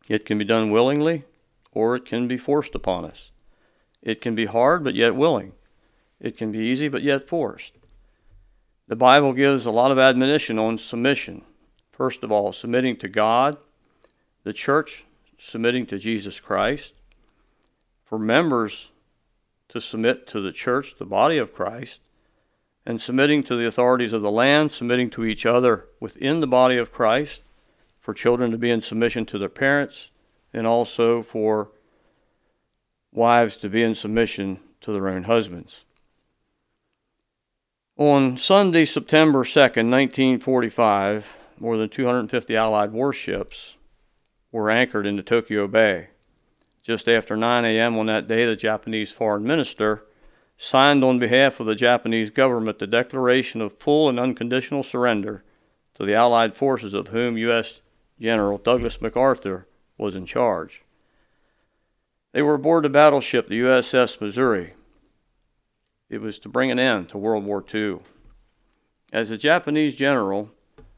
It can be done willingly, or it can be forced upon us. It can be hard, but yet willing. It can be easy, but yet forced. The Bible gives a lot of admonition on submission. First of all, submitting to God, the church submitting to Jesus Christ, for members to submit to the church, the body of Christ, and submitting to the authorities of the land, submitting to each other within the body of Christ, for children to be in submission to their parents, and also for wives to be in submission to their own husbands. On Sunday, September second, nineteen forty-five, more than two hundred fifty Allied warships were anchored into Tokyo Bay. Just after nine a.m. on that day, the Japanese foreign minister signed on behalf of the Japanese government the declaration of full and unconditional surrender to the Allied forces, of whom U S General Douglas MacArthur was in charge. They were aboard the battleship, the U S S Missouri. It was to bring an end to World War Two. As the Japanese general,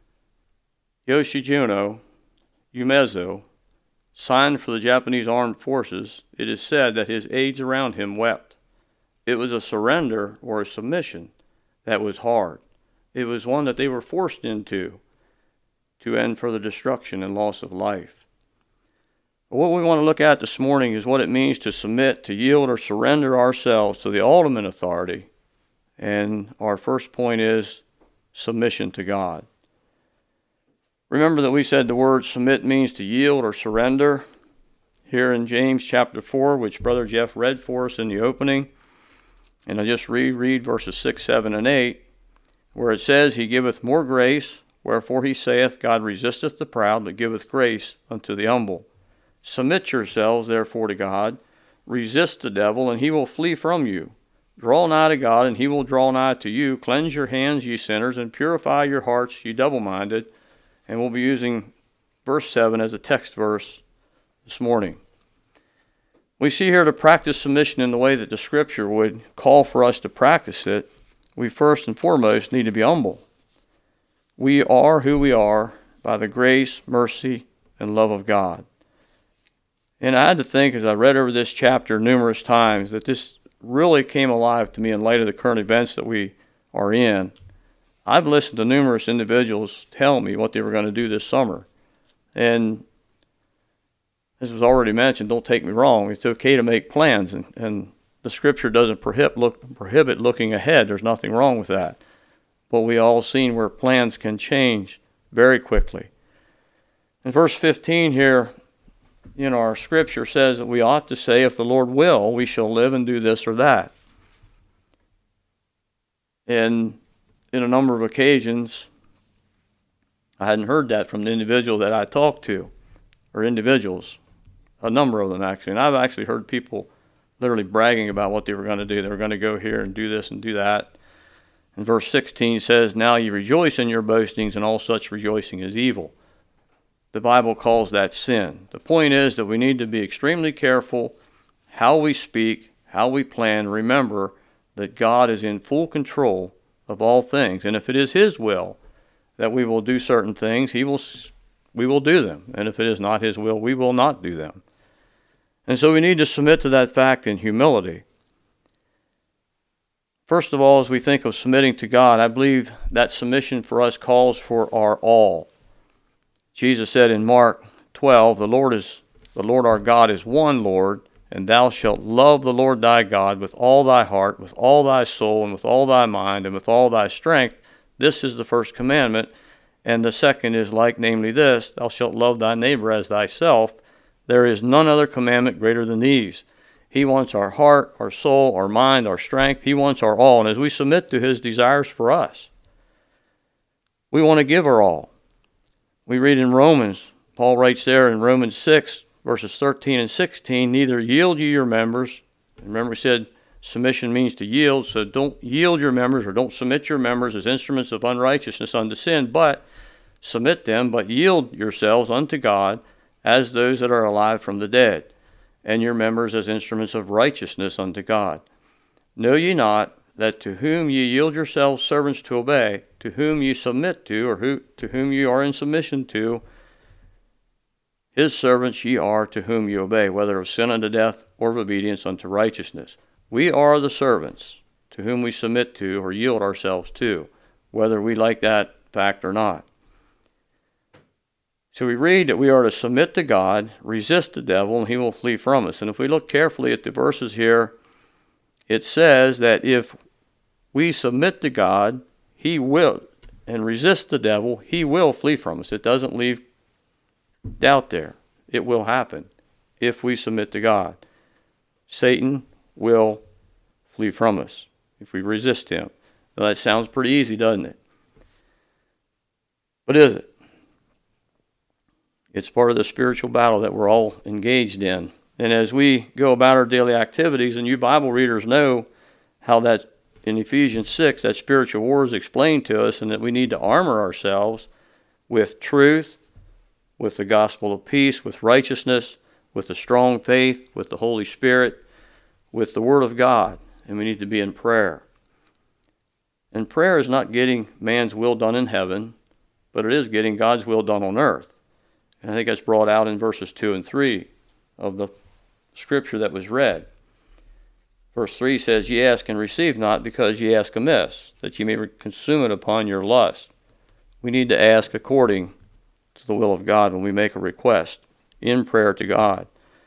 Yoshijun Umezo, signed for the Japanese armed forces, it is said that his aides around him wept. It was a surrender or a submission that was hard. It was one that they were forced into to end further destruction and loss of life. But what we want to look at this morning is what it means to submit, to yield or surrender ourselves to the ultimate authority. And our first point is submission to God. Remember that we said the word submit means to yield or surrender. Here in James chapter four, which Brother Jeff read for us in the opening, and I just reread verses six, seven, and eight, where it says, He giveth more grace, wherefore he saith, God resisteth the proud, but giveth grace unto the humble. Submit yourselves therefore to God, resist the devil, and he will flee from you. Draw nigh to God, and he will draw nigh to you. Cleanse your hands, ye sinners, and purify your hearts, ye double-minded. And we'll be using verse seven as a text verse this morning. We see here to practice submission in the way that the Scripture would call for us to practice it, we first and foremost need to be humble. We are who we are by the grace, mercy, and love of God. And I had to think, as I read over this chapter numerous times, that this really came alive to me in light of the current events that we are in. I've listened to numerous individuals tell me what they were going to do this summer. And as was already mentioned, don't take me wrong, it's okay to make plans, and, and the Scripture doesn't prohibit, look, prohibit looking ahead. There's nothing wrong with that. But we all seen where plans can change very quickly. In verse fifteen here, in our Scripture says that we ought to say, if the Lord will, we shall live and do this or that. And in a number of occasions, I hadn't heard that from the individual that I talked to, or individuals, a number of them actually. And I've actually heard people literally bragging about what they were going to do. They were going to go here and do this and do that. And verse sixteen says, Now ye rejoice in your boastings, and all such rejoicing is evil. The Bible calls that sin. The point is that we need to be extremely careful how we speak, how we plan. Remember that God is in full control of all things. And if it is His will that we will do certain things, He will, we will do them. And if it is not His will, we will not do them. And so we need to submit to that fact in humility. First of all, as we think of submitting to God, I believe that submission for us calls for our all. Jesus said in Mark twelve, the Lord is the Lord our God is one Lord, and thou shalt love the Lord thy God with all thy heart, with all thy soul, and with all thy mind, and with all thy strength. This is the first commandment. And the second is like, namely this, thou shalt love thy neighbor as thyself. There is none other commandment greater than these. He wants our heart, our soul, our mind, our strength. He wants our all. And as we submit to His desires for us, we want to give our all. We read in Romans, Paul writes there in Romans six, verses thirteen and sixteen, neither yield ye your members. Remember, we said submission means to yield, so don't yield your members or don't submit your members as instruments of unrighteousness unto sin, but submit them, but yield yourselves unto God as those that are alive from the dead, and your members as instruments of righteousness unto God. Know ye not that to whom ye yield yourselves servants to obey, to whom ye submit to, or who, to whom ye are in submission to, His servants ye are to whom ye obey, whether of sin unto death or of obedience unto righteousness. We are the servants to whom we submit to or yield ourselves to, whether we like that fact or not. So we read that we are to submit to God, resist the devil, and he will flee from us. And if we look carefully at the verses here, it says that if we submit to God, he will, and resist the devil, he will flee from us. It doesn't leave doubt there. It will happen if we submit to God. Satan will flee from us if we resist him. Now that sounds pretty easy, doesn't it? But is it? It's part of the spiritual battle that we're all engaged in. And as we go about our daily activities, and you Bible readers know how that in Ephesians six, that spiritual war is explained to us, and that we need to armor ourselves with truth, with the gospel of peace, with righteousness, with a strong faith, with the Holy Spirit, with the Word of God. And we need to be in prayer. And prayer is not getting man's will done in heaven, but it is getting God's will done on earth. And I think that's brought out in verses two and three of the scripture that was read. Verse three says, Ye ask and receive not, because ye ask amiss, that ye may consume it upon your lust. We need to ask according to the will of God when we make a request in prayer to God.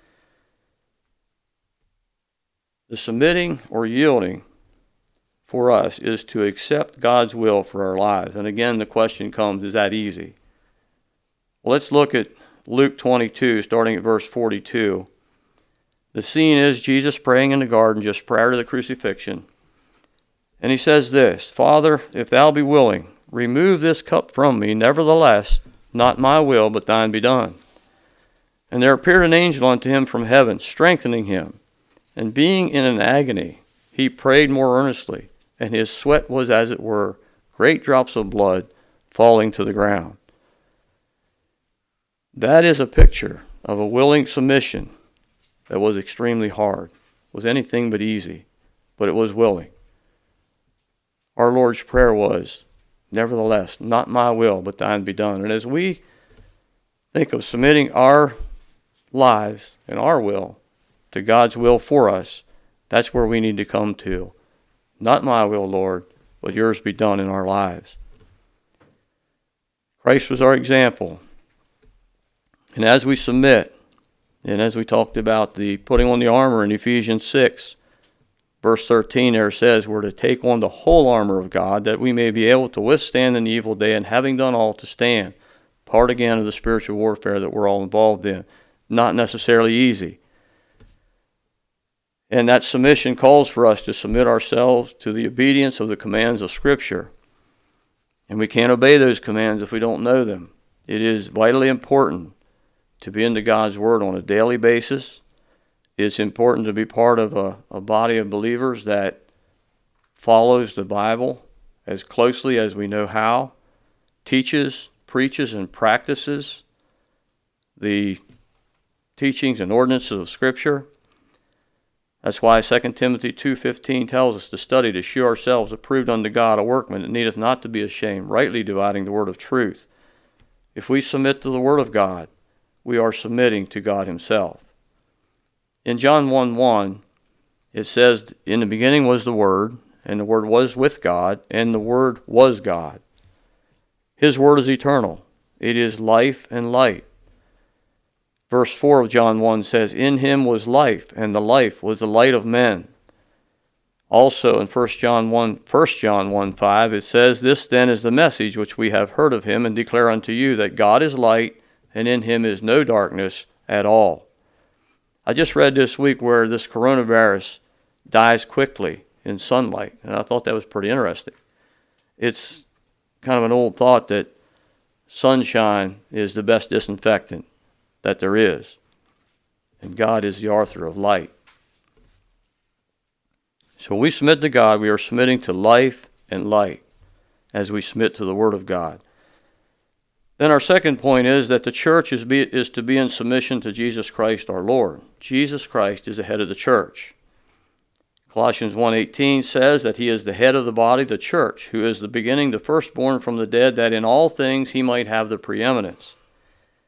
The submitting or yielding for us is to accept God's will for our lives. And again, the question comes, is that easy? Well, let's look at Luke twenty-two, starting at verse forty-two. The scene is Jesus praying in the garden just prior to the crucifixion. And he says this, Father, if thou be willing, remove this cup from me. Nevertheless, not my will, but thine be done. And there appeared an angel unto him from heaven, strengthening him. And being in an agony, he prayed more earnestly, and his sweat was as it were great drops of blood falling to the ground. That is a picture of a willing submission that was extremely hard. It was anything but easy, but it was willing. Our Lord's prayer was, nevertheless, not my will, but thine be done. And as we think of submitting our lives and our will to God's will for us, that's where we need to come to. Not my will, Lord, but yours be done in our lives. Christ was our example. And as we submit, and as we talked about the putting on the armor in Ephesians six, verse thirteen there says we're to take on the whole armor of God, that we may be able to withstand in the evil day, and having done all to stand. Part again of the spiritual warfare that we're all involved in. Not necessarily easy. And that submission calls for us to submit ourselves to the obedience of the commands of Scripture. And we can't obey those commands if we don't know them. It is vitally important to be into God's Word on a daily basis. It's important to be part of a, a body of believers that follows the Bible as closely as we know how, teaches, preaches, and practices the teachings and ordinances of Scripture. That's why Second Timothy two fifteen tells us to study to shew ourselves approved unto God, a workman that needeth not to be ashamed, rightly dividing the word of truth. If we submit to the Word of God, we are submitting to God Himself. In John one one, it says, In the beginning was the Word, and the Word was with God, and the Word was God. His Word is eternal. It is life and light. Verse four of John one says, In Him was life, and the life was the light of men. Also in First John one, First John one five, it says, This then is the message which we have heard of Him, and declare unto you, that God is light, and in Him is no darkness at all. I just read this week where this coronavirus dies quickly in sunlight, and I thought that was pretty interesting. It's kind of an old thought that sunshine is the best disinfectant that there is, and God is the author of light. So when we submit to God, we are submitting to life and light as we submit to the Word of God. Then our second point is that the church is, be, is to be in submission to Jesus Christ our Lord. Jesus Christ is the head of the church. Colossians one eighteen says that He is the head of the body, the church, who is the beginning, the firstborn from the dead, that in all things He might have the preeminence.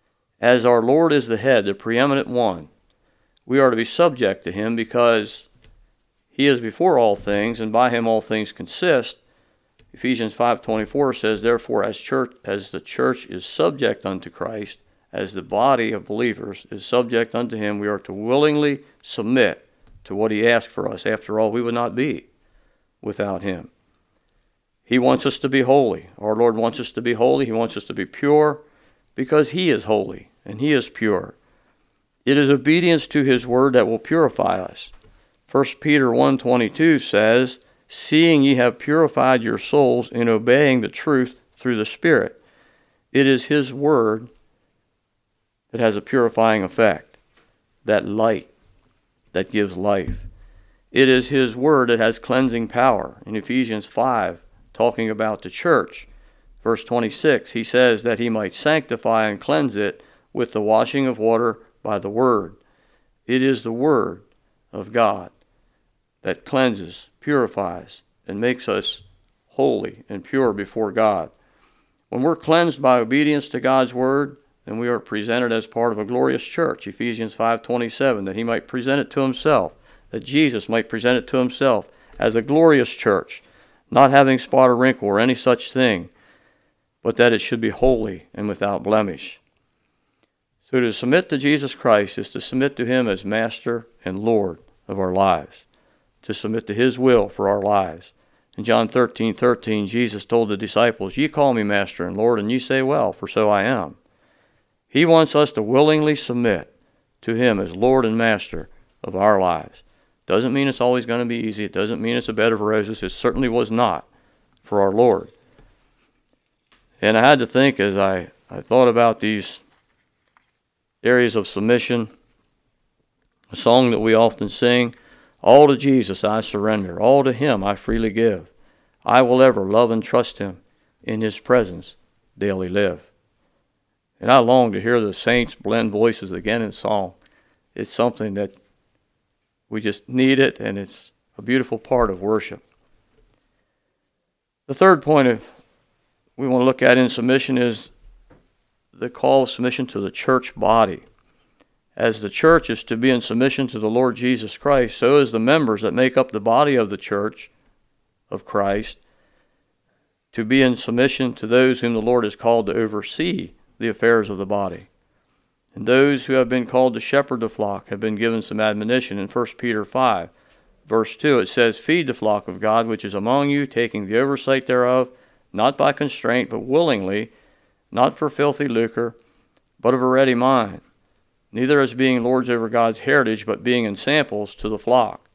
As our Lord is the head, the preeminent one, we are to be subject to him because he is before all things, and by him all things consist. Ephesians five twenty-four says, therefore, as church, as the church is subject unto Christ, as the body of believers is subject unto him, we are to willingly submit to what he asked for us. After all, we would not be without him. He wants us to be holy. Our Lord wants us to be holy. He wants us to be pure because he is holy and he is pure. It is obedience to his word that will purify us. First Peter one twenty-two says, seeing ye have purified your souls in obeying the truth through the Spirit. It is his word that has a purifying effect, that light that gives life. It is his word that has cleansing power. In Ephesians five, talking about the church, verse twenty-six, he says that he might sanctify and cleanse it with the washing of water by the word. It is the word of God that cleanses, purifies, and makes us holy and pure before God. When we're cleansed by obedience to God's word, then we are presented as part of a glorious church, Ephesians five twenty-seven, that he might present it to himself, that Jesus might present it to himself as a glorious church, not having spot or wrinkle or any such thing, but that it should be holy and without blemish. So to submit to Jesus Christ is to submit to him as Master and Lord of our lives, to submit to his will for our lives. In John thirteen thirteen, Jesus told the disciples, ye call me Master and Lord, and ye say, well, for so I am. He wants us to willingly submit to him as Lord and Master of our lives. Doesn't mean it's always going to be easy. It doesn't mean it's a bed of roses. It certainly was not for our Lord. And I had to think as I, I thought about these areas of submission, a song that we often sing, all to Jesus I surrender, all to him I freely give. I will ever love and trust him, in his presence daily live. And I long to hear the saints blend voices again in song. It's something that we just need it, and it's a beautiful part of worship. The third point of we want to look at in submission is the call of submission to the church body. As the church is to be in submission to the Lord Jesus Christ, so is the members that make up the body of the church of Christ to be in submission to those whom the Lord has called to oversee the affairs of the body. And those who have been called to shepherd the flock have been given some admonition. In First Peter five, verse two, it says, feed the flock of God which is among you, taking the oversight thereof, not by constraint, but willingly, not for filthy lucre, but of a ready mind, neither as being lords over God's heritage, but being ensamples to the flock.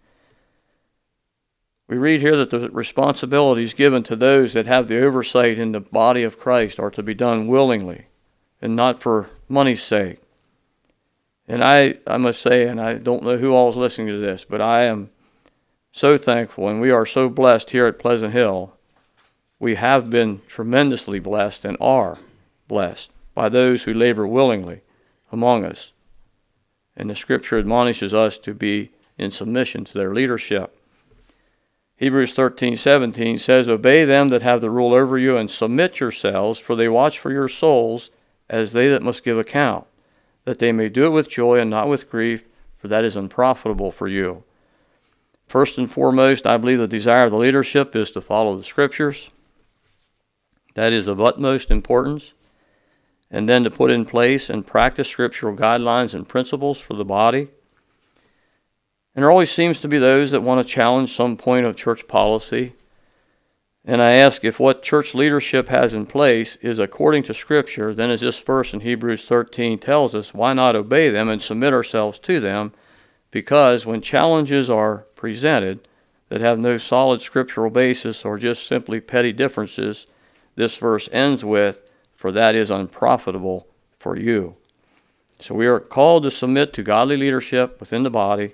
We read here that the responsibilities given to those that have the oversight in the body of Christ are to be done willingly and not for money's sake. And I, I must say, and I don't know who all is listening to this, but I am so thankful, and we are so blessed here at Pleasant Hill. We have been tremendously blessed and are blessed by those who labor willingly among us. And the Scripture admonishes us to be in submission to their leadership. Hebrews thirteen seventeen says, obey them that have the rule over you, and submit yourselves, for they watch for your souls, as they that must give account, that they may do it with joy and not with grief, for that is unprofitable for you. First and foremost, I believe the desire of the leadership is to follow the Scriptures. That is of utmost importance. And then to put in place and practice scriptural guidelines and principles for the body. And there always seems to be those that want to challenge some point of church policy. And I ask, if what church leadership has in place is according to Scripture, then as this verse in Hebrews thirteen tells us, why not obey them and submit ourselves to them? Because when challenges are presented that have no solid scriptural basis or just simply petty differences, this verse ends with, for that is unprofitable for you. So we are called to submit to godly leadership within the body,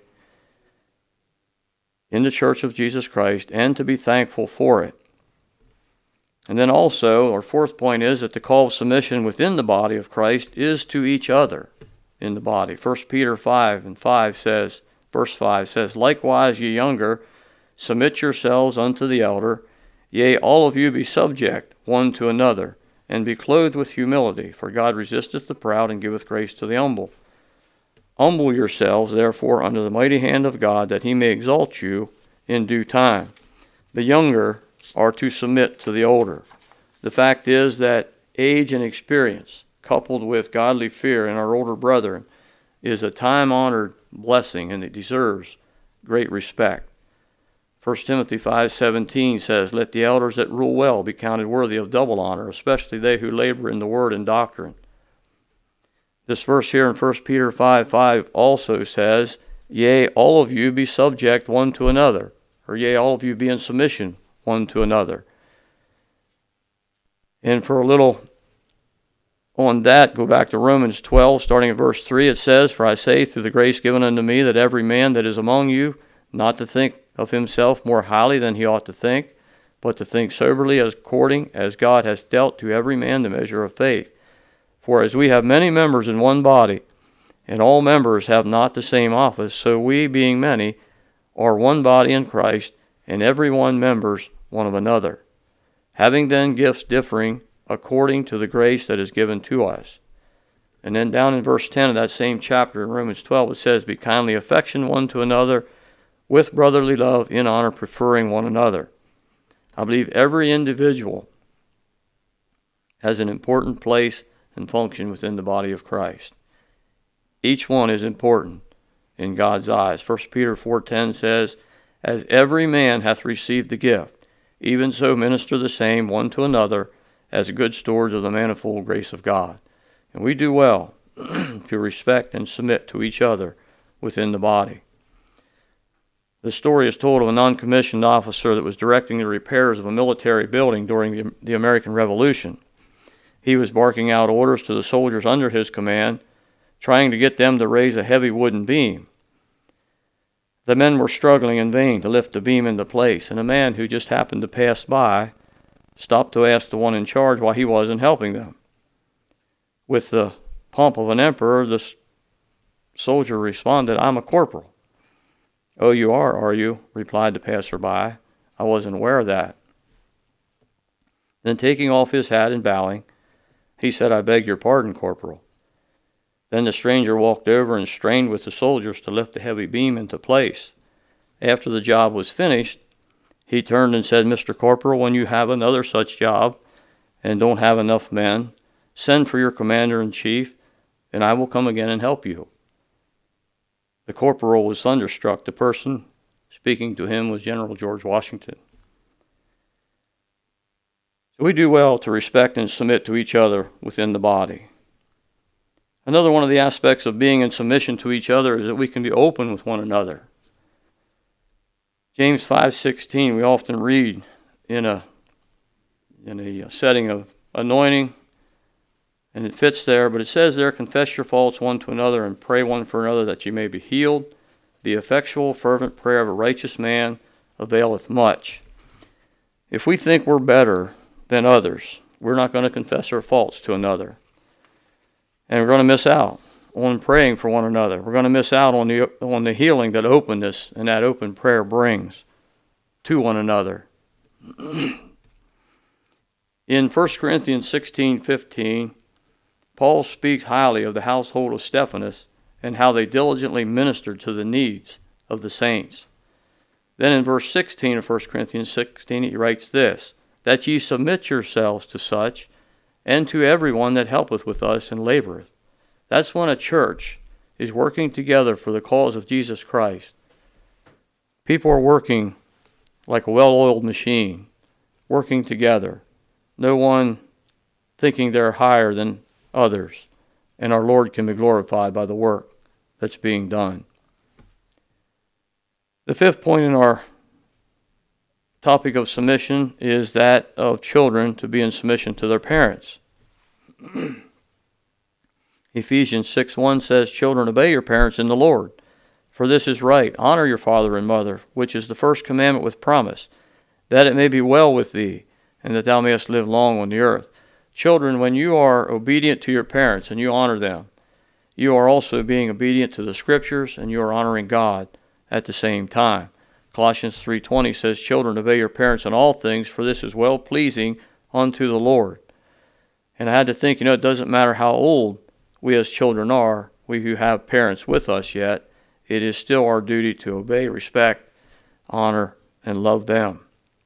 in the church of Jesus Christ, and to be thankful for it. And then also, our fourth point is that the call of submission within the body of Christ is to each other in the body. First Peter five and five says, verse five says, likewise ye younger, submit yourselves unto the elder, yea, all of you be subject one to another, and be clothed with humility, for God resisteth the proud and giveth grace to the humble. Humble yourselves, therefore, under the mighty hand of God, that he may exalt you in due time. The younger are to submit to the older. The fact is that age and experience, coupled with godly fear in our older brethren, is a time-honored blessing, and it deserves great respect. First Timothy five seventeen says, "Let the elders that rule well be counted worthy of double honor, especially they who labor in the word and doctrine." This verse here in First Peter five five also says, "Yea, all of you be subject one to another," or "Yea, all of you be in submission one to another." And for a little on that, go back to Romans twelve, starting at verse three. It says, "For I say, through the grace given unto me, that every man that is among you, not to think of himself more highly than he ought to think, but to think soberly, as according as God has dealt to every man the measure of faith. For as we have many members in one body, and all members have not the same office, so we, being many, are one body in Christ, and every one members one of another. Having then gifts differing according to the grace that is given to us." And then down in verse ten of that same chapter in Romans twelve, it says, "Be kindly affectioned one to another, with brotherly love, in honor, preferring one another." I believe every individual has an important place and function within the body of Christ. Each one is important in God's eyes. First Peter four ten says, "As every man hath received the gift, even so minister the same one to another, as good stewards of the manifold grace of God." And we do well to respect and submit to each other within the body. The story is told of a non-commissioned officer that was directing the repairs of a military building during the, the American Revolution. He was barking out orders to the soldiers under his command, trying to get them to raise a heavy wooden beam. The men were struggling in vain to lift the beam into place, and a man who just happened to pass by stopped to ask the one in charge why he wasn't helping them. With the pomp of an emperor, the soldier responded, "I'm a corporal." "Oh, you are, are you?" replied the passerby. "I wasn't aware of that." Then taking off his hat and bowing, he said, "I beg your pardon, corporal." Then the stranger walked over and strained with the soldiers to lift the heavy beam into place. After the job was finished, he turned and said, "Mister Corporal, when you have another such job and don't have enough men, send for your commander-in-chief, and I will come again and help you." The corporal was thunderstruck. The person speaking to him was General George Washington. So we do well to respect and submit to each other within the body. Another one of the aspects of being in submission to each other is that we can be open with one another. James five sixteen, we often read in a in a setting of anointing, and it fits there, but it says there, "Confess your faults one to another and pray one for another that you may be healed. The effectual, fervent prayer of a righteous man availeth much." If we think we're better than others, we're not going to confess our faults to another. And we're going to miss out on praying for one another. We're going to miss out on the on the healing that openness and that open prayer brings to one another. In First Corinthians sixteen fifteen, Paul speaks highly of the household of Stephanas and how they diligently ministered to the needs of the saints. Then in verse sixteen of First Corinthians sixteen, he writes this, "That ye submit yourselves to such, and to everyone that helpeth with us and laboreth." That's when a church is working together for the cause of Jesus Christ. People are working like a well-oiled machine, working together. No one thinking they're higher than others, and our Lord can be glorified by the work that's being done. The fifth point in our topic of submission is that of children to be in submission to their parents. Ephesians six one says, "Children, obey your parents in the Lord, for this is right. Honor your father and mother, which is the first commandment with promise, that it may be well with thee, and that thou mayest live long on the earth." Children, when you are obedient to your parents and you honor them, you are also being obedient to the Scriptures, and you are honoring God at the same time. Colossians three twenty says, "Children, obey your parents in all things, for this is well-pleasing unto the Lord." And I had to think, you know, it doesn't matter how old we as children are, we who have parents with us yet, it is still our duty to obey, respect, honor, and love them.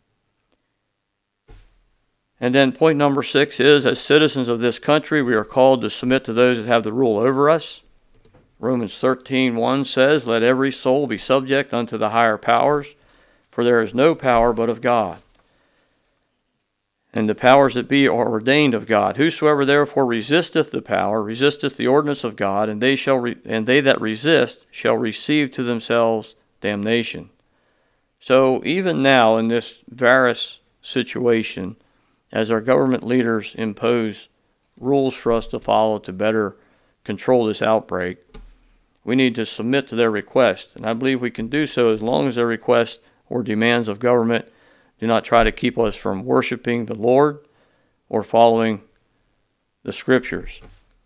And then point number six is, as citizens of this country, we are called to submit to those that have the rule over us. Romans thirteen one says, "Let every soul be subject unto the higher powers, for there is no power but of God. And the powers that be are ordained of God. Whosoever therefore resisteth the power, resisteth the ordinance of God, and they shall re- and they that resist shall receive to themselves damnation." So even now in this various situation, as our government leaders impose rules for us to follow to better control this outbreak, we need to submit to their request. And I believe we can do so as long as their requests or demands of government do not try to keep us from worshiping the Lord or following the Scriptures.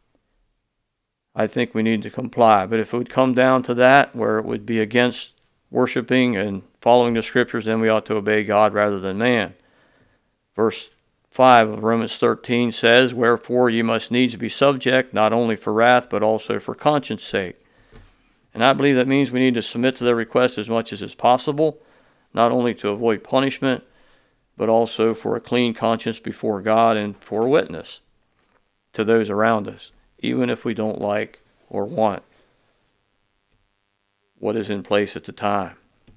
I think we need to comply. But if it would come down to that, where it would be against worshiping and following the Scriptures, then we ought to obey God rather than man. Verse five of Romans thirteen says, "Wherefore ye must needs be subject, not only for wrath, but also for conscience sake." And I believe that means we need to submit to their request as much as is possible, not only to avoid punishment, but also for a clean conscience before God and for witness to those around us, even if we don't like or want what is in place at the time.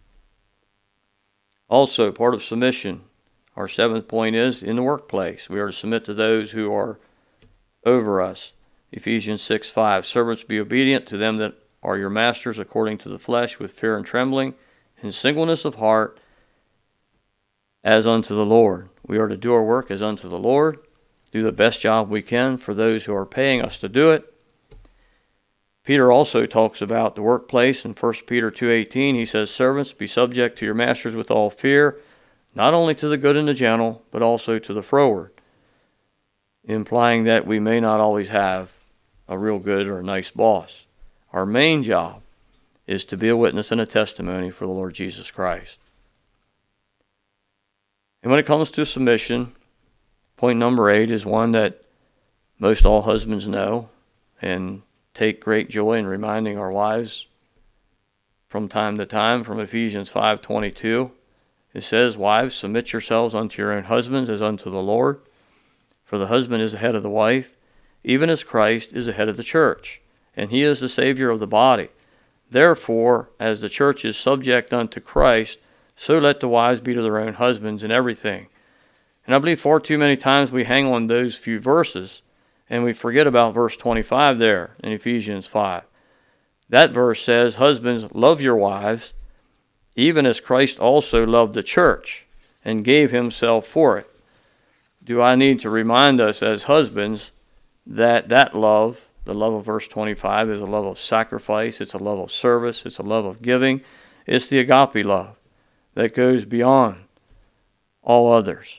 Also, part of submission, our seventh point is in the workplace. We are to submit to those who are over us. Ephesians six five, "Servants, be obedient to them that are your masters according to the flesh, with fear and trembling, in singleness of heart, as unto the Lord." We are to do our work as unto the Lord, do the best job we can for those who are paying us to do it. Peter also talks about the workplace in First Peter two eighteen. He says, "Servants, be subject to your masters with all fear, not only to the good and the gentle, but also to the froward," implying that we may not always have a real good or a nice boss. Our main job is to be a witness and a testimony for the Lord Jesus Christ. And when it comes to submission, point number eight is one that most all husbands know and take great joy in reminding our wives from time to time. From Ephesians five twenty-two, it says, "Wives, submit yourselves unto your own husbands as unto the Lord. For the husband is the head of the wife, even as Christ is the head of the church, and he is the Savior of the body. Therefore, as the church is subject unto Christ, so let the wives be to their own husbands in everything." And I believe far too many times we hang on those few verses and we forget about verse twenty-five there in Ephesians five. That verse says, "Husbands, love your wives, even as Christ also loved the church and gave himself for it." Do I need to remind us as husbands that that love, the love of verse twenty-five, is a love of sacrifice, it's a love of service, it's a love of giving. It's the agape love that goes beyond all others.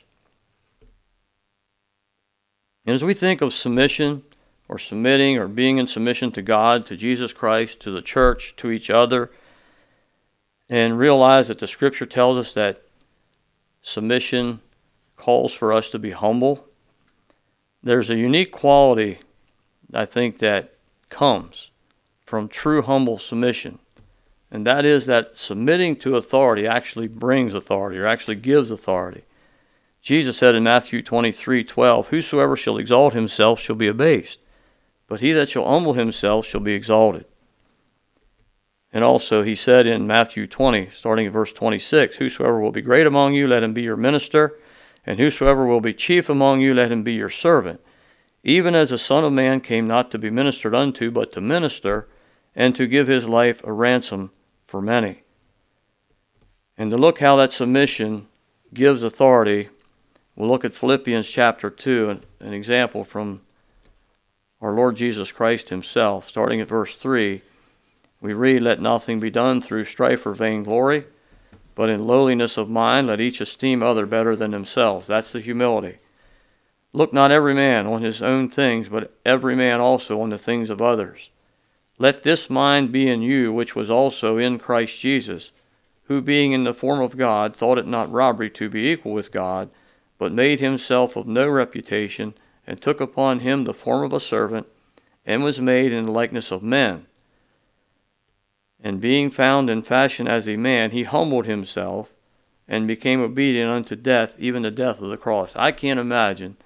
And as we think of submission or submitting or being in submission to God, to Jesus Christ, to the church, to each other, and realize that the Scripture tells us that submission calls for us to be humble, there's a unique quality, I think, that comes from true humble submission. And that is that submitting to authority actually brings authority, or actually gives authority. Jesus said in Matthew twenty-three twelve, "Whosoever shall exalt himself shall be abased, but he that shall humble himself shall be exalted." And also he said in Matthew twenty, starting at verse twenty-six, "Whosoever will be great among you, let him be your minister, and whosoever will be chief among you, let him be your servant. Even as the Son of Man came not to be ministered unto, but to minister, and to give his life a ransom for many." And to look how that submission gives authority, we'll look at Philippians chapter two, an, an example from our Lord Jesus Christ himself. Starting at verse three, we read, "Let nothing be done through strife or vainglory, but in lowliness of mind let each esteem other better than themselves." That's the humility. "Look not every man on his own things, but every man also on the things of others. Let this mind be in you, which was also in Christ Jesus, who being in the form of God, thought it not robbery to be equal with God, but made himself of no reputation, and took upon him the form of a servant, and was made in the likeness of men. And being found in fashion as a man, he humbled himself, and became obedient unto death, even the death of the cross. I can't imagine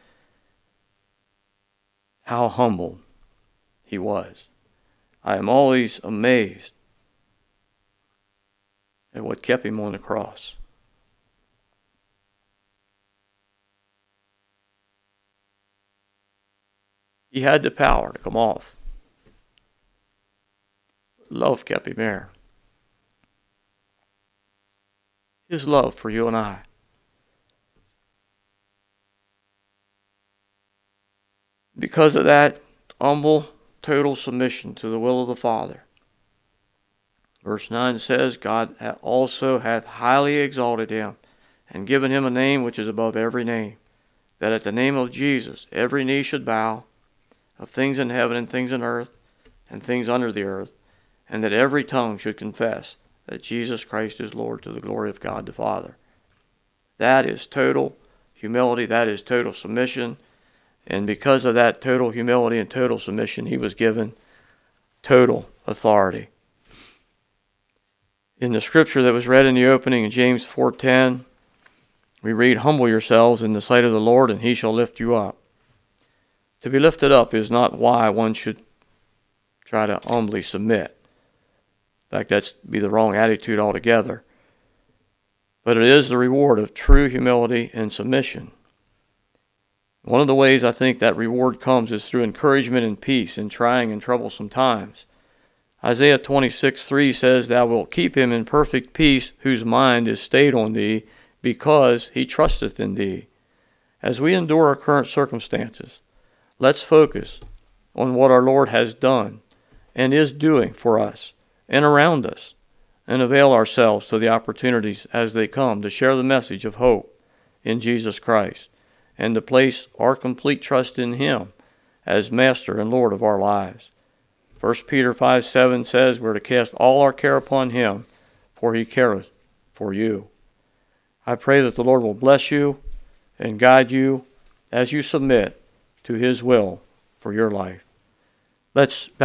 how humble he was. I am always amazed at what kept him on the cross. He had the power to come off. Love kept him there. His love for you and I. Because of that humble, total submission to the will of the Father. Verse nine says, God also hath highly exalted him, and given him a name which is above every name, that at the name of Jesus every knee should bow, of things in heaven and things in earth and things under the earth, and that every tongue should confess that Jesus Christ is Lord, to the glory of God the Father. That is total humility. That is total submission. And because of that total humility and total submission, he was given total authority. In the scripture that was read in the opening in James four ten, we read, humble yourselves in the sight of the Lord, and he shall lift you up. To be lifted up is not why one should try to humbly submit. In fact, that's be the wrong attitude altogether. But it is the reward of true humility and submission. One of the ways I think that reward comes is through encouragement and peace in trying and troublesome times. Isaiah twenty-six three says, Thou wilt keep him in perfect peace, whose mind is stayed on thee, because he trusteth in thee. As we endure our current circumstances, let's focus on what our Lord has done and is doing for us and around us, and avail ourselves to the opportunities as they come to share the message of hope in Jesus Christ, and to place our complete trust in him as Master and Lord of our lives. First Peter five seven says we're to cast all our care upon him, for he careth for you. I pray that the Lord will bless you and guide you as you submit to his will for your life. Let's